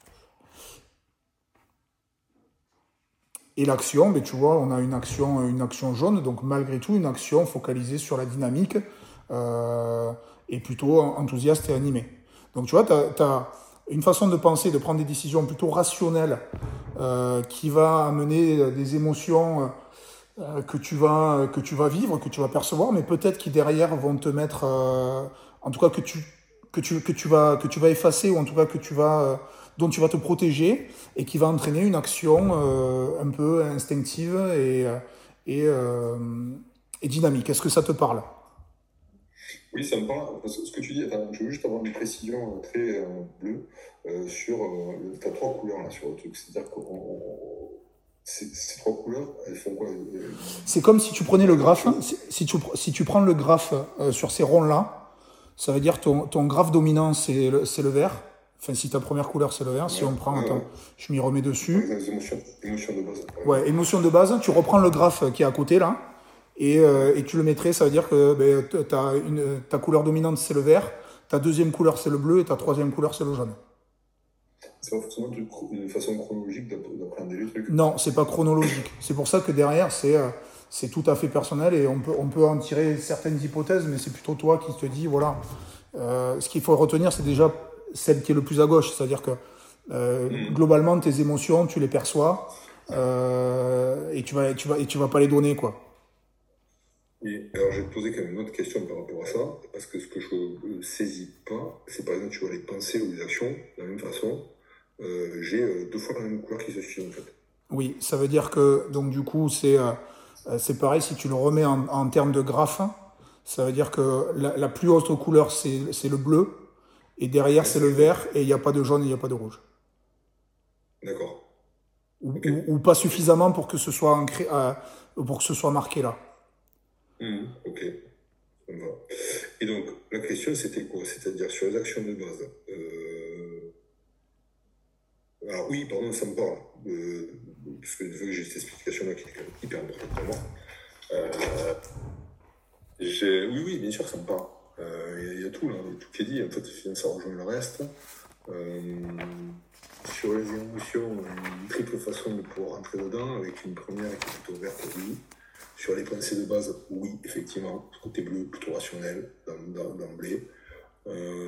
Et l'action, ben, tu vois, on a une action, une action jaune, donc malgré tout, une action focalisée sur la dynamique euh, et plutôt enthousiaste et animée. Donc tu vois, tu as une façon de penser, de prendre des décisions plutôt rationnelles euh, qui va amener des émotions euh, que, tu vas, que tu vas vivre, que tu vas percevoir, mais peut-être qui derrière vont te mettre, euh, en tout cas que tu, que, tu, que, tu vas, que tu vas effacer ou en tout cas que tu vas... Euh, dont tu vas te protéger et qui va entraîner une action euh, un peu instinctive et, et, euh, et dynamique. Est-ce que ça te parle? Oui, ça me parle. Ce que tu dis, attends, je veux juste avoir une précision très euh, bleue euh, sur. Euh, tu as trois couleurs là sur le truc. C'est-à-dire que ces, ces trois couleurs, elles font quoi? C'est comme si tu prenais le graphe. Si tu, si tu prends le graphe euh, sur ces ronds-là, ça veut dire ton, ton graphe dominant, c'est le, c'est le vert. Enfin, si ta première couleur c'est le vert, ouais, si on prend, ouais, attends, ouais. Je m'y remets dessus. Les émotions, émotions de base. Ouais, émotion de base, tu reprends le graphe qui est à côté là, et, euh, et tu le mettrais, ça veut dire que ben, t'as une, ta couleur dominante c'est le vert, ta deuxième couleur c'est le bleu, et ta troisième couleur c'est le jaune. C'est pas forcément une façon chronologique d'appréhender les trucs. Non, c'est pas chronologique. C'est pour ça que derrière, c'est, euh, c'est tout à fait personnel, et on peut, on peut en tirer certaines hypothèses, mais c'est plutôt toi qui te dis, voilà, euh, ce qu'il faut retenir, c'est déjà celle qui est le plus à gauche, c'est-à-dire que euh, mmh. globalement tes émotions tu les perçois euh, et tu vas tu vas et tu vas pas les donner quoi. Et alors je vais te poser quand même une autre question par rapport à ça, parce que ce que je ne saisis pas, c'est par exemple tu vois les pensées ou les actions de la même façon, euh, j'ai euh, deux fois la même couleur qui se suit en fait. Oui, ça veut dire que donc du coup c'est euh, c'est pareil si tu le remets en, en termes de graphe, ça veut dire que la, la plus haute couleur c'est c'est le bleu. Et derrière, ouais, c'est le vert, et il n'y a pas de jaune et il n'y a pas de rouge. D'accord. Ou, okay. ou, ou pas suffisamment pour que ce soit, ancré, euh, pour que ce soit marqué là. Mmh, ok. Ça me va. Et donc, la question, c'était quoi? C'est-à-dire, sur les actions de base. Euh... Alors, oui, pardon, ça me parle. Euh, parce que j'ai cette explication-là qui est quand même hyper importante pour moi. Euh... Oui, oui, bien sûr, ça me parle. Il euh, y, y a tout là, tout qui est dit, en fait, ça rejoint le reste. Euh, sur les émotions, une triple façon de pouvoir rentrer dedans, avec une première qui est plutôt verte, oui. Sur les pensées de base, oui, effectivement, côté bleu, plutôt rationnel, d'emblée. Euh,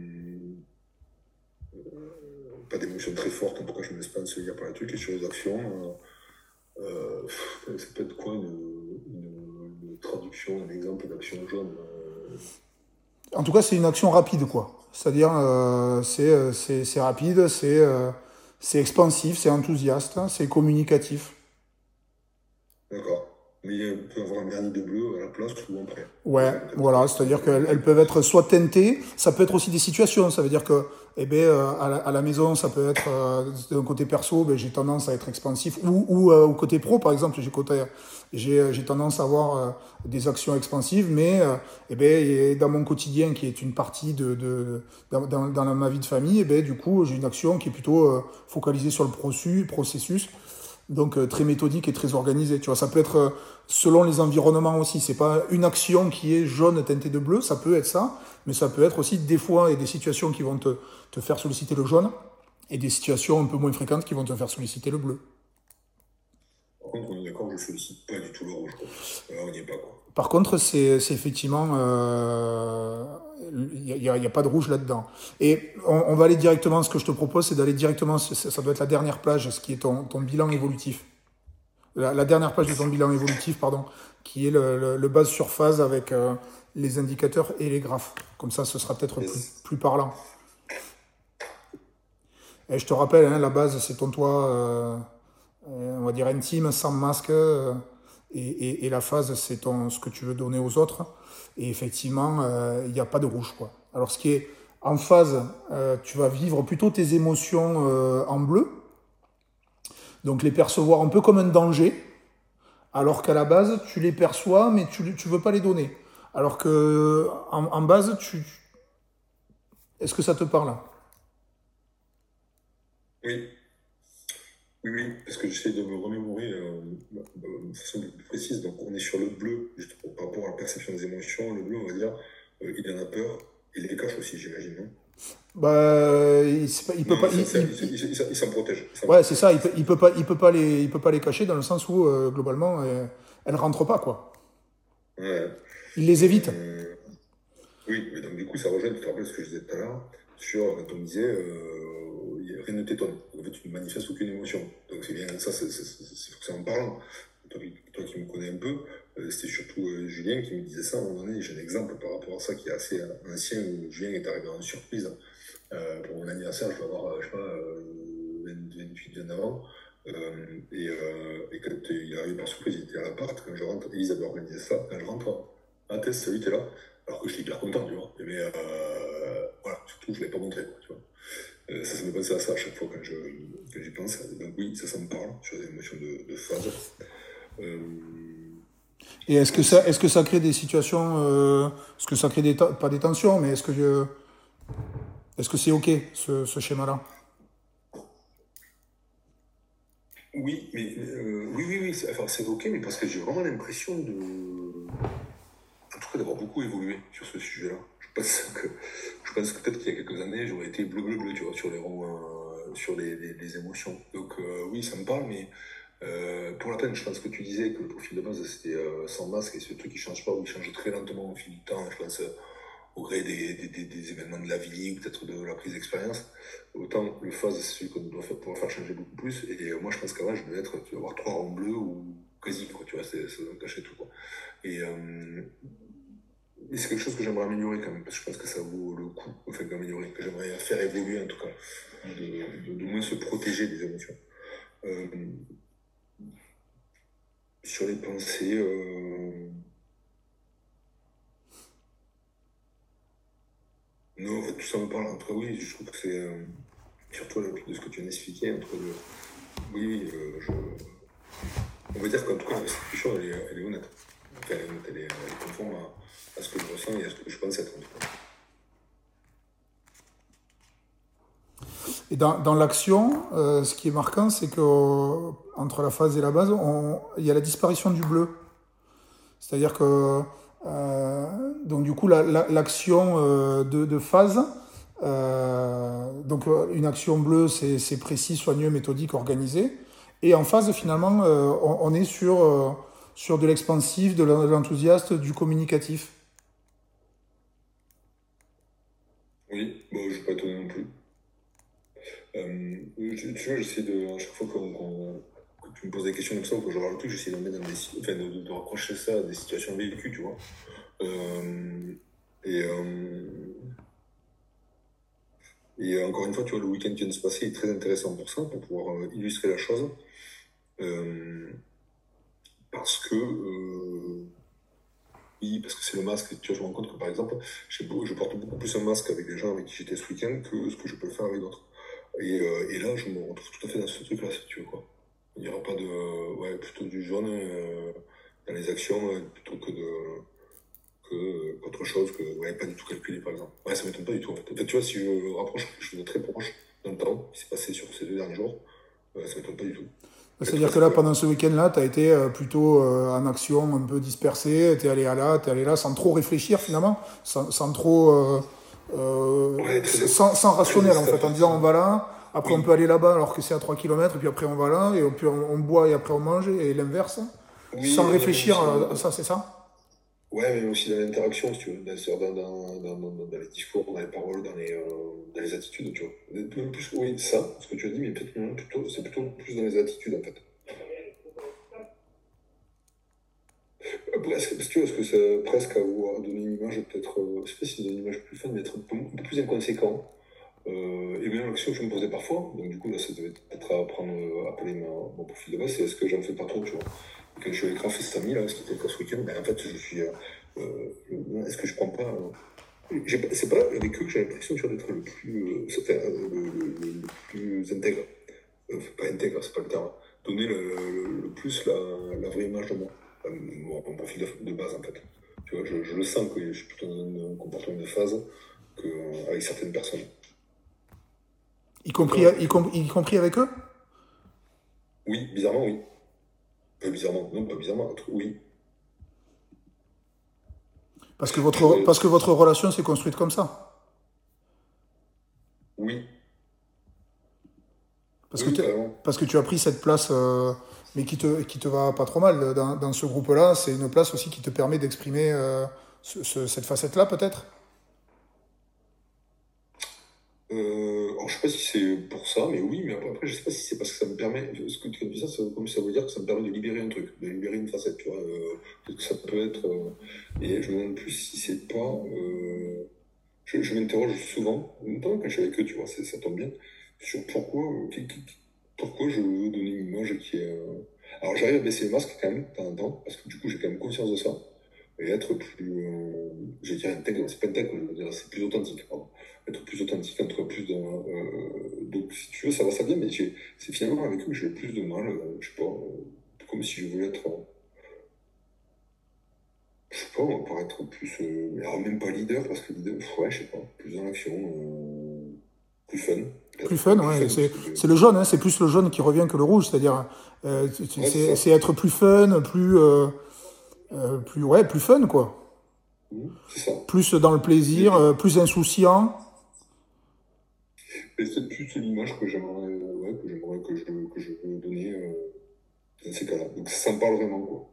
euh, pas d'émotions très fortes, en tout cas, je me laisse pas ensevelir par les trucs. Et sur les actions, euh, euh, ça peut être quoi une, une, une traduction, un exemple d'action jaune euh, En tout cas, c'est une action rapide, quoi. C'est-à-dire, euh, c'est, c'est, c'est rapide, c'est, euh, c'est expansif, c'est enthousiaste, c'est communicatif. D'accord. Mais il peut y avoir un vernis de bleu à la place ou après. Ouais, voilà, c'est-à-dire qu'elles elles peuvent être soit teintées, ça peut être aussi des situations, ça veut dire que, eh ben, euh, à, la, à la maison, ça peut être, euh, d'un côté perso, ben, j'ai tendance à être expansif, ou, ou euh, au côté pro, par exemple, j'ai, côté, j'ai, j'ai tendance à avoir euh, des actions expansives, mais euh, eh ben, dans mon quotidien, qui est une partie de, de, dans, dans, dans ma vie de famille, eh ben, du coup, j'ai une action qui est plutôt euh, focalisée sur le processus, processus. Donc euh, très méthodique et très organisé. Tu vois, ça peut être euh, selon les environnements aussi. C'est pas une action qui est jaune teintée de bleu, ça peut être ça, mais ça peut être aussi des fois et des situations qui vont te, te faire solliciter le jaune et des situations un peu moins fréquentes qui vont te faire solliciter le bleu. Par contre, on est d'accord, je ne sollicite pas du tout le rouge. Là, on n'y est pas, quoi. Par contre, c'est, c'est effectivement... Il euh, n'y a, a, a pas de rouge là-dedans. Et on, on va aller directement, ce que je te propose, c'est d'aller directement, ça doit être la dernière plage, ce qui est ton, ton bilan évolutif. La, la dernière page de ton bilan évolutif, pardon, qui est le, le, le base surphase avec, euh, les indicateurs et les graphes. Comme ça, ce sera peut-être Yes. plus, plus parlant. Et je te rappelle, hein, la base, c'est ton toit, euh, euh, on va dire intime, sans masque, euh, et, et, et la phase, c'est ton, ce que tu veux donner aux autres. Et effectivement, euh, il n'y a pas de rouge, quoi. Alors, ce qui est en phase, euh, tu vas vivre plutôt tes émotions euh, en bleu, donc les percevoir un peu comme un danger, alors qu'à la base, tu les perçois, mais tu ne veux pas les donner. Alors que en, en base, tu, est-ce que ça te parle? Oui, oui, oui, parce que j'essaie de me remémorer euh, de façon beaucoup plus précise. Donc, on est sur le bleu, juste par rapport à la perception des émotions. Le bleu, on va dire, euh, il en a peur. Il les cache aussi, j'imagine, non? Bah, il, pas, il peut Non, pas. il Il, s'en il, il, il, il, il s'en protège. Il ouais, c'est protège. ça. Il peut, il peut pas, il peut pas les, il peut pas les cacher dans le sens où euh, globalement, euh, elles rentrent pas, quoi. Ouais. Il les évite. Euh, oui, mais donc du coup, ça rejoint, tu te rappelles ce que je disais tout à l'heure, sur quand on disait euh, rien ne t'étonne. En fait, tu ne manifestes aucune émotion. Donc c'est bien ça, c'est forcément parlant. Toi, toi qui me connais un peu, euh, c'était surtout euh, Julien qui me disait ça à un moment donné. J'ai un exemple par rapport à ça qui est assez euh, ancien où Julien est arrivé en surprise. Euh, pour mon anniversaire, je vais avoir, je sais pas, euh, vingt-huit, vingt-neuf ans. Euh, et, euh, et quand il est arrivé par surprise, il était à l'appart. Quand je rentre, Elise avait organisé ça. Quand je rentre, ah, Tess, salut, t'es là. Alors que j'étais hyper content, tu vois. Mais euh, voilà, surtout, je ne l'ai pas montré, quoi, tu vois. Euh, ça, ça me pensait à ça à chaque fois quand je quand j'y pense. Donc oui, ça, ça me parle sur les émotions de, de phase. Euh, Et est-ce que ça, est-ce que ça crée des situations, euh, est-ce que ça crée des, pas des tensions, mais est-ce que je, est-ce que c'est ok ce, ce schéma-là? oui, mais euh, oui, oui, oui, c'est enfin, c'est ok, mais parce que j'ai vraiment l'impression de, en tout cas, d'avoir beaucoup évolué sur ce sujet-là. Je pense que, je pense que peut-être qu'il y a quelques années, j'aurais été bleu, bleu, bleu, tu vois, sur les ronds, euh, sur les, les, les émotions. Donc euh, oui, ça me parle, mais euh, pour la peine, je pense que tu disais que le profil de base c'était euh, sans masque et ce truc qui change pas ou il change très lentement au fil du temps. Je pense euh, au gré des, des, des, des événements de la vie ou peut-être de la prise d'expérience. Autant le phase, c'est celui qu'on doit faire, pouvoir faire changer beaucoup plus. Et euh, moi, je pense qu'avant, je devais être, tu vas avoir trois ronds bleus ou quasi, quoi, tu vois, ça doit cacher tout, quoi. Et, euh, et c'est quelque chose que j'aimerais améliorer quand même, parce que je pense que ça vaut le coup, enfin, d'améliorer, que j'aimerais faire évoluer en tout cas, de, de, de moins se protéger des émotions. Euh, sur les pensées, euh... non, en fait, tout ça me parle. En tout cas, oui, je trouve que c'est, euh, surtout de ce que tu viens d'expliquer, entre le... oui, oui, euh, je... on va dire qu'en tout cas, la restitution, elle est, elle est honnête. Enfin, elle est honnête, elle est, elle est conforme à, à ce que je ressens et à ce que je pense être, en tout cas. Et dans, dans l'action, euh, ce qui est marquant, c'est que euh, entre la phase et la base, on, il y a la disparition du bleu. C'est-à-dire que euh, donc du coup la, la, l'action euh, de, de phase, euh, donc une action bleue, c'est, c'est précis, soigneux, méthodique, organisé. Et en phase, finalement, euh, on, on est sur euh, sur de l'expansif, de l'enthousiaste, du communicatif. Oui, bon, je ne suis pas étonné non plus. Euh, tu, tu vois, j'essaie de, à chaque fois qu'on, qu'on, que tu me poses des questions comme ça ou que je regarde le truc, j'essaie de me mettre dans des, enfin, de, de, de raccrocher ça à des situations vécues, tu vois. Euh, et, euh, et encore une fois, tu vois, le week-end qui vient de se passer est très intéressant pour ça, pour pouvoir euh, illustrer la chose. Euh, parce que, euh, oui, parce que c'est le masque. Tu vois, je me rends compte que par exemple, je porte beaucoup plus un masque avec des gens avec qui j'étais ce week-end que ce que je peux le faire avec d'autres. Et, euh, et là, je me retrouve tout à fait dans ce truc-là, si tu veux, quoi. Il n'y aura pas de. Ouais, plutôt du jaune euh, dans les actions, euh, plutôt que de. Que, euh, qu'autre chose, que. Ouais, pas du tout calculé, par exemple. Ouais, ça m'étonne pas du tout, en fait. En fait, tu vois, si je rapproche quelque chose de très proche dans le temps, qui s'est passé sur ces deux derniers jours, euh, ça m'étonne pas du tout. En fait, C'est-à-dire que là, pendant ce week-end-là, tu as été euh, plutôt euh, en action, un peu dispersé, tu es allé là, tu es allé là, sans trop réfléchir finalement, sans, sans trop. Euh, euh, ouais, très, sans, sans rationnel très en fait, en disant on va là, après oui. on peut aller là-bas alors que c'est à trois kilomètres, et puis après on va là, et puis on, on boit et après on mange, et l'inverse, Oui, sans réfléchir aussi, à ça, c'est ça? ouais, mais aussi dans l'interaction, si tu veux, dans, dans, dans, dans, dans les discours, dans les paroles, dans les, euh, dans les attitudes, tu vois. Plus, oui, ça, ce que tu as dit, mais peut-être non, plutôt, c'est plutôt plus dans les attitudes, en fait. presque, parce que, parce que c'est presque avoir donné une image peut-être, euh, je sais pas si c'est une image plus fun, mais être un peu, un peu plus inconséquent. Euh, et même l'action que je me posais parfois, donc du coup là ça devait peut-être apprendre à appeler ma, mon profil de base, c'est est-ce que j'en fais pas trop, tu vois. Et quand je suis avec Raph et Samy, là, ce qui était le cas ce week-end, ben, en fait je suis. Euh, euh, est-ce que je prends pas. Euh, j'ai pas- c'est pas avec eux que j'ai l'impression tu vois, d'être le plus. Euh, enfin, euh, le, le- le- le plus intègre. Euh, pas intègre, c'est pas le terme. Donner le, le- le plus la, la vraie image de moi. Euh, mon, mon profil de, de base en fait. Tu vois, je, je le sens que je suis plutôt dans un comportement de phase qu'avec certaines personnes. Y Et compris, toi, y, avec eux com- y compris avec eux? Oui, bizarrement, oui. Pas bizarrement, non, pas bizarrement, oui. Parce que Tu vois, votre, parce que votre relation s'est construite comme ça. oui, Parce oui, que, oui, t'es- carrément. parce que tu as pris cette place, euh, mais qui te, qui te va pas trop mal dans, dans ce groupe-là. C'est une place aussi qui te permet d'exprimer euh, ce- ce- cette facette-là, peut-être. Euh, alors, je sais pas si c'est pour ça, mais oui, mais après, après, je sais pas si c'est parce que ça me permet, ce que tu dis ça, ça, comme ça veut dire que ça me permet de libérer un truc, de libérer une facette, tu vois. Euh, peut-être que ça peut être. Euh, et je me demande plus si c'est pas. Euh, je je m'interroge souvent, notamment quand je suis avec eux, tu vois, c'est- ça tombe bien, sur pourquoi, euh, qui- qui- pourquoi je veux donner une image qui est. euh, Alors, j'arrive à baisser le masque quand même, de temps en temps, parce que du coup, j'ai quand même conscience de ça. Et être plus, euh, je dirais intègre, c'est pas intègre, je veux dire, c'est plus authentique, pardon. Être plus authentique, entre plus de, euh, donc si tu veux, ça va, ça vient, mais j'ai, c'est finalement avec eux que j'ai le plus de mal, euh, je sais pas, euh, comme si je voulais être, euh, je sais pas, on paraître plus, euh, alors même pas leader, parce que leader, pff, ouais, je sais pas, plus dans l'action, euh, plus fun, Plus peut-être, fun, ouais, plus ouais. fun, parce C'est, que, c'est le jaune, hein, c'est plus le jaune qui revient que le rouge. C'est-à-dire, euh, ouais, c'est c'est, ça. c'est être plus fun, plus, euh, euh, plus, ouais, plus fun, quoi. Mhm, c'est ça. Plus dans le Mais, plaisir, euh, plus insouciant. mais c'est plus l'image que j'aimerais, euh, ouais, que j'aimerais, que je, que je veux donner, euh, dans ces cas-là. Donc ça me parle vraiment, quoi.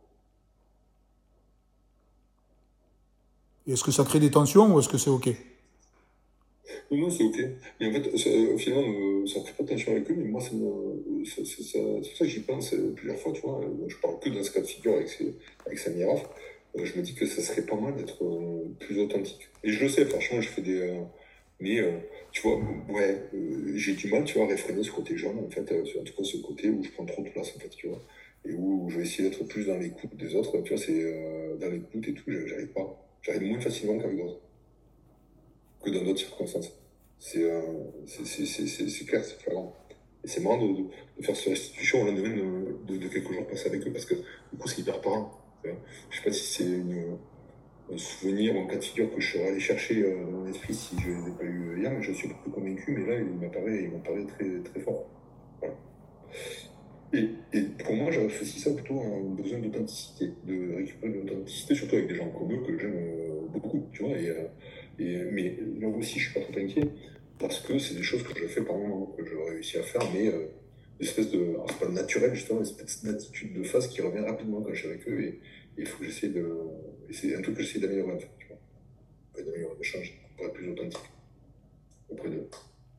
Et est-ce que ça crée des tensions ou est-ce que c'est OK? Non, non, c'est ok. Mais en fait, ça, euh, finalement, euh, ça ne fait pas de tension avec eux, mais moi, ça me, ça, ça, ça- c'est pour ça que j'y pense euh, plusieurs fois, tu vois. Euh, Je parle que dans ce cas de figure avec, ces, avec Samy Raf. Euh, je me dis que ça serait pas mal d'être euh, plus authentique. Et je le sais, franchement, je fais des. Euh, mais, euh, tu vois, ouais, euh, j'ai du mal, tu vois, à réfréner ce côté jeune, en fait, euh, en tout cas, ce côté où je prends trop de place, en fait, tu vois. Et où, où je vais essayer d'être plus dans l'écoute des autres, tu vois, c'est euh, dans l'écoute et tout, j'arrive pas. J'arrive moins facilement qu'avec d'autres, que dans d'autres circonstances. C'est euh, c'est- c'est- c'est- c'est- c'est clair, c'est flagrant. Et c'est marrant de, de, de faire cette restitution au lendemain de, de, de quelques jours passés avec eux, parce que du coup, c'est hyper parlant. Tu vois. Je sais pas si c'est une, un souvenir ou un cas de figure que je serais allé chercher euh, dans mon esprit si je les ai pas eu hier, mais je suis plus convaincu, mais là, il m'apparaît, il m'apparaît très, très fort. Voilà. Et, et pour moi, j'associe ça plutôt à un besoin d'authenticité, de récupérer de l'authenticité, surtout avec des gens comme eux que j'aime euh, beaucoup, tu vois. Et, euh, et, mais là aussi, je suis pas trop inquiet, parce que c'est des choses que je fais par moment, que je réussis à faire, mais euh, une espèce de. Alors, c'est pas naturel, justement, une espèce d'attitude de face qui revient rapidement quand je suis avec eux, et il faut que j'essaie de. Et c'est un truc que j'essaie d'améliorer, en fait, tu vois. Pas d'améliorer, de changer, pour être plus authentique auprès d'eux.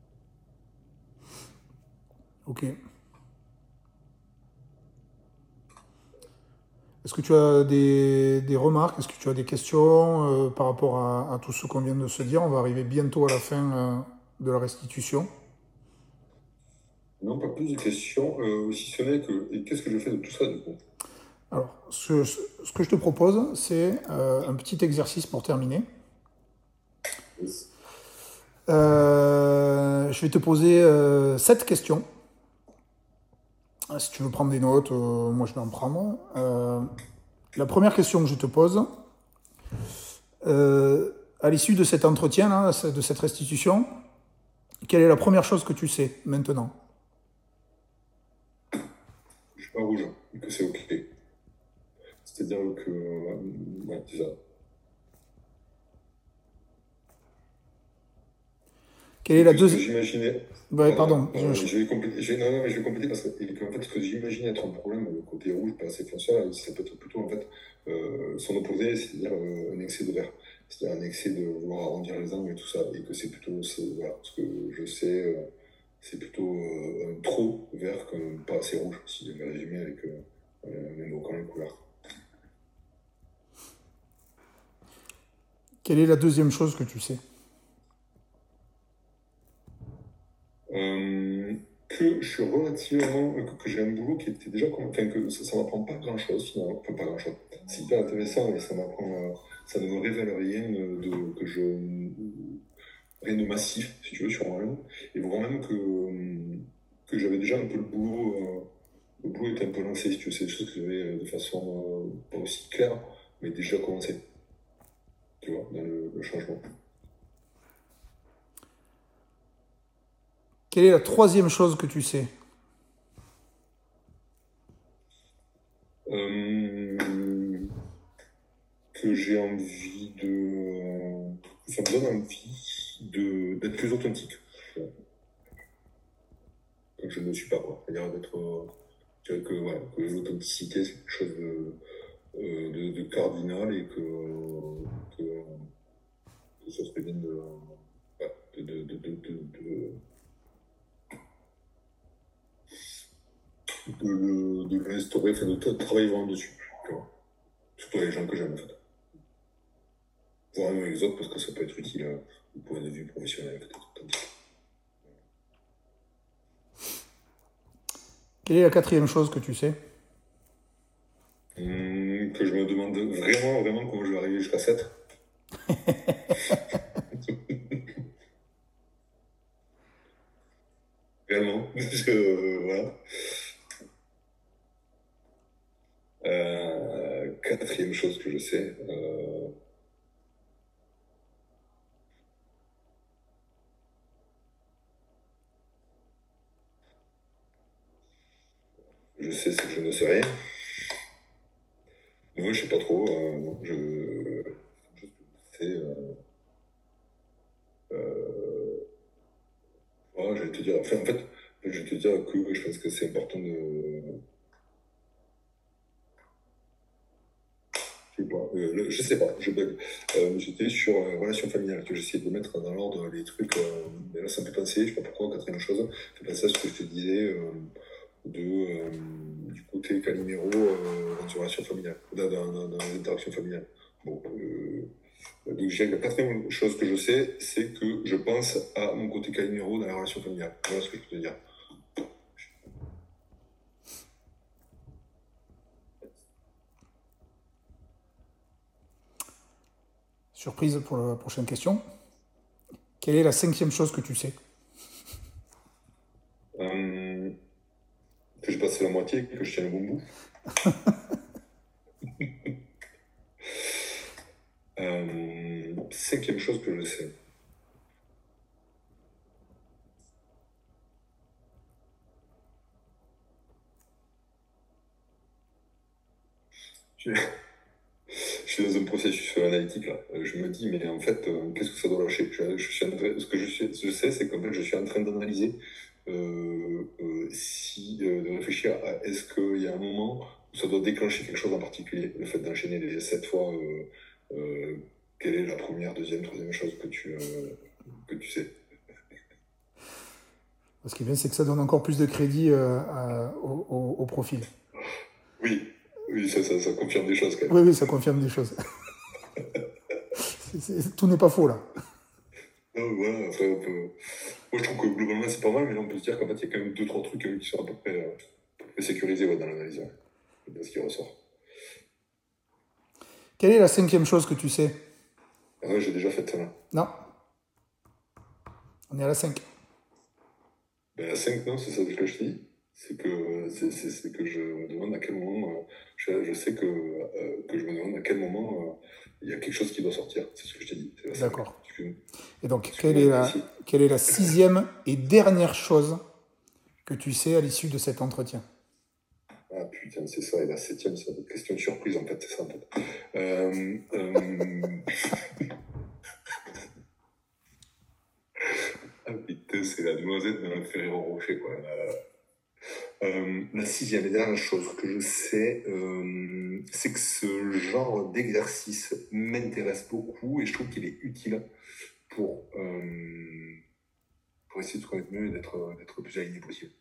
OK. Est-ce que tu as des, des remarques? Est-ce que tu as des questions euh, par rapport à, à tout ce qu'on vient de se dire? On va arriver bientôt à la fin euh, de la restitution. Non, pas plus de questions, euh, si ce n'est que. Et qu'est-ce que je fais de tout ça, du coup? Alors, ce, ce- ce que je te propose, c'est euh, un petit exercice pour terminer. Yes. Euh, je vais te poser euh, sept questions. Si tu veux prendre des notes, euh, moi je vais en prendre. Euh, la première question que je te pose, euh, à l'issue de cet entretien, là, de cette restitution, quelle est la première chose que tu sais maintenant? Je suis pas rouge, et que c'est ok. C'est-à-dire que. Euh, ouais, c'est ça. Quelle est Et la que ce que deuxième... j'imaginais. Ouais, Pardon, pardon. pardon, je- je vais compléter. je vais- Non, non, mais je vais compléter parce que, et que, en fait, ce que j'imaginais être un problème, le côté rouge, pas assez fonceur, ça peut être plutôt en fait euh, son opposé, c'est-à-dire euh, un excès de vert. C'est-à-dire un excès de vouloir arrondir les angles et tout ça. Et que c'est plutôt. c'est- Voilà, ce que je sais, euh, c'est plutôt euh, un trop vert que pas assez rouge, si je vais résumer avec euh, euh, les mots quand les couleurs. Quelle est la deuxième chose que tu sais? Euh, que je suis relativement. Que, que j'ai un boulot qui était déjà. Enfin, que ça, ça m'apprend pas grand chose finalement. Enfin, pas grand chose. C'est hyper intéressant, mais ça m'apprend. Euh, ça ne me révèle rien de, que je. Rien de massif, si tu veux, sur moi-même. Et vraiment même que, que j'avais déjà un peu le boulot. Euh, le boulot était un peu lancé, si tu veux. C'est des choses que j'avais de façon euh, pas aussi claire, mais déjà commencé. Tu vois, dans le, le changement. Quelle est la troisième chose que tu sais? Euh, que j'ai envie de. Ça me donne envie de, d'être plus authentique. Quand je ne le suis pas, quoi. C'est-à-dire d'être. Je dirais que, voilà, que l'authenticité, c'est quelque chose de, euh, de, de cardinal et que, que, que ça serait bien de. Voilà, de, de, de, de, de, de de, de l'instaurer, enfin de travailler vraiment dessus. Tu vois. Surtout avec les gens que j'aime en fait. Voire même avec les autres parce que ça peut être utile euh, du point de vue professionnel peut-être. Quelle est la quatrième chose que tu sais? Hum, que je me demande vraiment, vraiment comment je vais arriver jusqu'à sept. Réellement. je, euh, voilà. Euh, quatrième chose que je sais. Euh, je sais, c'est que je ne sais rien. Moi, je sais pas trop. Euh, non, je. Je sais. Euh, euh, voilà, je vais te dire. Enfin, en fait, je vais te dire que je pense que c'est important de. Je sais pas, euh, le- je sais pas, je bug. Euh, j'étais sur euh, relations familiales, que j'essayais de mettre dans l'ordre les trucs. Euh, mais là, ça me fait penser, je sais pas pourquoi, quatrième chose, ça me fait penser à ce que je te disais euh, de, euh, du côté Calimero euh, dans une relation familiale, dans, dans, dans, dans les interactions familiales. Bon, euh, donc, je dirais que la quatrième chose que je sais, c'est que je pense à mon côté Calimero dans la relation familiale. Voilà ce que je peux te dire. Surprise pour la prochaine question. Quelle est la cinquième chose que tu sais? Euh, que j'ai passé la moitié, que je tiens le bon bout. Euh, cinquième chose que je sais. Je, je suis dans un processus analytique là. Euh, Je me dis, mais en fait, euh, qu'est-ce que ça doit lâcher? je, je suis en train- Ce que je, suis- je sais, c'est qu'en fait, je suis en train d'analyser euh, euh, si, euh, de réfléchir à est-ce qu'il y a un moment où ça doit déclencher quelque chose en particulier, le fait d'enchaîner les sept fois. Euh, euh, quelle est la première, deuxième, troisième chose que tu, euh, que tu sais? Ce qui est bien, c'est que ça donne encore plus de crédit euh, à- au, au- au profil. Oui, oui, ça, ça, ça confirme des choses quand même. Oui, oui, ça confirme des choses. C'est- c'est- tout n'est pas faux là. Non, voilà, après, on peut... Moi, je trouve que globalement, c'est pas mal, mais là, on peut se dire qu'en fait, il y a quand même deux, trois trucs euh, qui sont à peu près, euh, à peu près sécurisés ouais, dans l'analyse. Ouais. C'est bien ce qui ressort. Quelle est la cinquième chose que tu sais? Ah ouais, j'ai déjà fait ça là. Non, on est à la cinq. Ben, la cinq, non, c'est ça que je te dis. C'est que, c'est, c'est, c'est que je me demande à quel moment. Euh, je, je sais que, euh, que je me demande à quel moment euh, il y a quelque chose qui doit sortir. C'est ce que je t'ai dit. C'est la cinq. D'accord. Tu Et donc, tu quelle peux est, mettre la, ici. quelle est la sixième et dernière chose que tu sais à l'issue de cet entretien? Ah putain, c'est ça. Et la septième, c'est une question de surprise en fait. C'est ça en fait. Euh, euh... Ah putain, c'est la noisette dans la Ferrero Rocher, quoi. Euh, euh, la sixième et dernière chose que je sais, euh, c'est que ce genre d'exercice m'intéresse beaucoup et je trouve qu'il est utile pour, euh, pour essayer de se connaître mieux et d'être, d'être le plus aligné possible.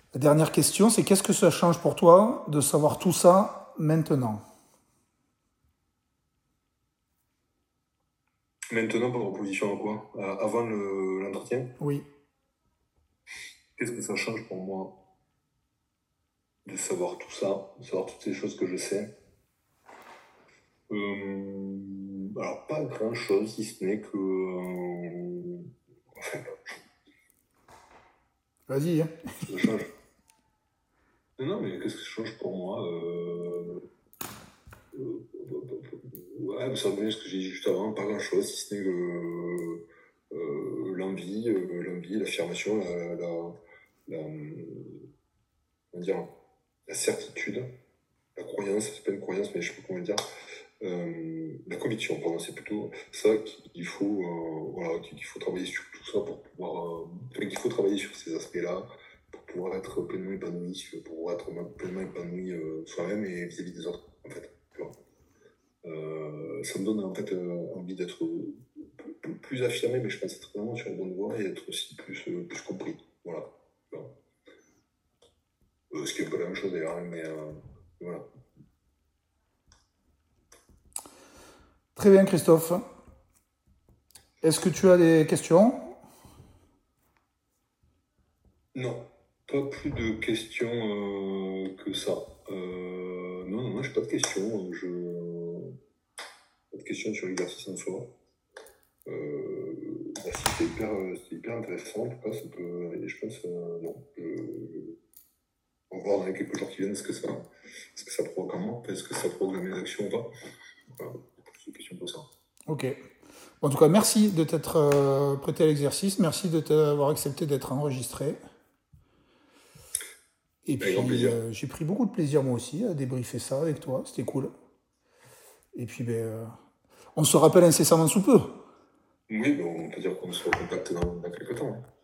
La dernière question, c'est qu'est-ce que ça change pour toi de savoir tout ça maintenant? Maintenant, par opposition à quoi? À- Avant le- l'entretien? Oui. Qu'est-ce que ça change pour moi de savoir tout ça, de savoir toutes ces choses que je sais? Euh, alors, pas grand-chose, si ce n'est que... euh, enfin, Vas-y. Hein. ça change. Non, non, mais qu'est-ce que ça change pour moi? euh... euh, Ouais, ça revient à ce que j'ai dit juste avant, pas grand-chose, si ce n'est que euh, l'envie, euh, l'envie, l'affirmation, la, la, la, comment dire, la certitude, la croyance, c'est pas une croyance, mais je sais pas comment dire, euh, la conviction, pardon, c'est plutôt ça qu'il faut, euh, voilà, qu'il faut travailler sur tout ça pour pouvoir, euh, enfin, qu'il faut travailler sur ces aspects-là, pour pouvoir être pleinement épanoui, pour pouvoir être pleinement épanoui euh, soi-même et vis-à-vis des autres, en fait. Tu vois. Euh, ça me donne en fait euh, envie d'être plus, plus affirmé, mais je pense être vraiment sur la bonne voie et être aussi plus, euh, plus compris. Voilà. Voilà. Euh, ce qui est un peu la même chose d'ailleurs, hein, mais euh, voilà. Très bien, Christophe. Est-ce que tu as des questions? Non, pas plus de questions euh, que ça. Euh, non, non, non, j'ai pas de questions. Je... Pas de questions sur l'exercice en soi. Euh, bah, c'était hyper, c'était hyper intéressant. En tout cas, ça peut, et je pense, euh, non. Je... On va voir dans les quelques jours qui viennent ce que ça, ce que ça provoque en moi, est-ce que ça provoque mes actions ou pas. Voilà, c'est une question pour ça. Ok. En tout cas, merci de t'être euh, prêté à l'exercice. Merci de t'avoir accepté d'être enregistré. Et Avec puis, grand plaisir. euh, j'ai pris beaucoup de plaisir moi aussi à débriefer ça avec toi. C'était cool. Et puis, ben, euh, on se rappelle incessamment sous peu. Oui, ben, on peut dire qu'on se recontacte dans, dans quelques temps. Hein.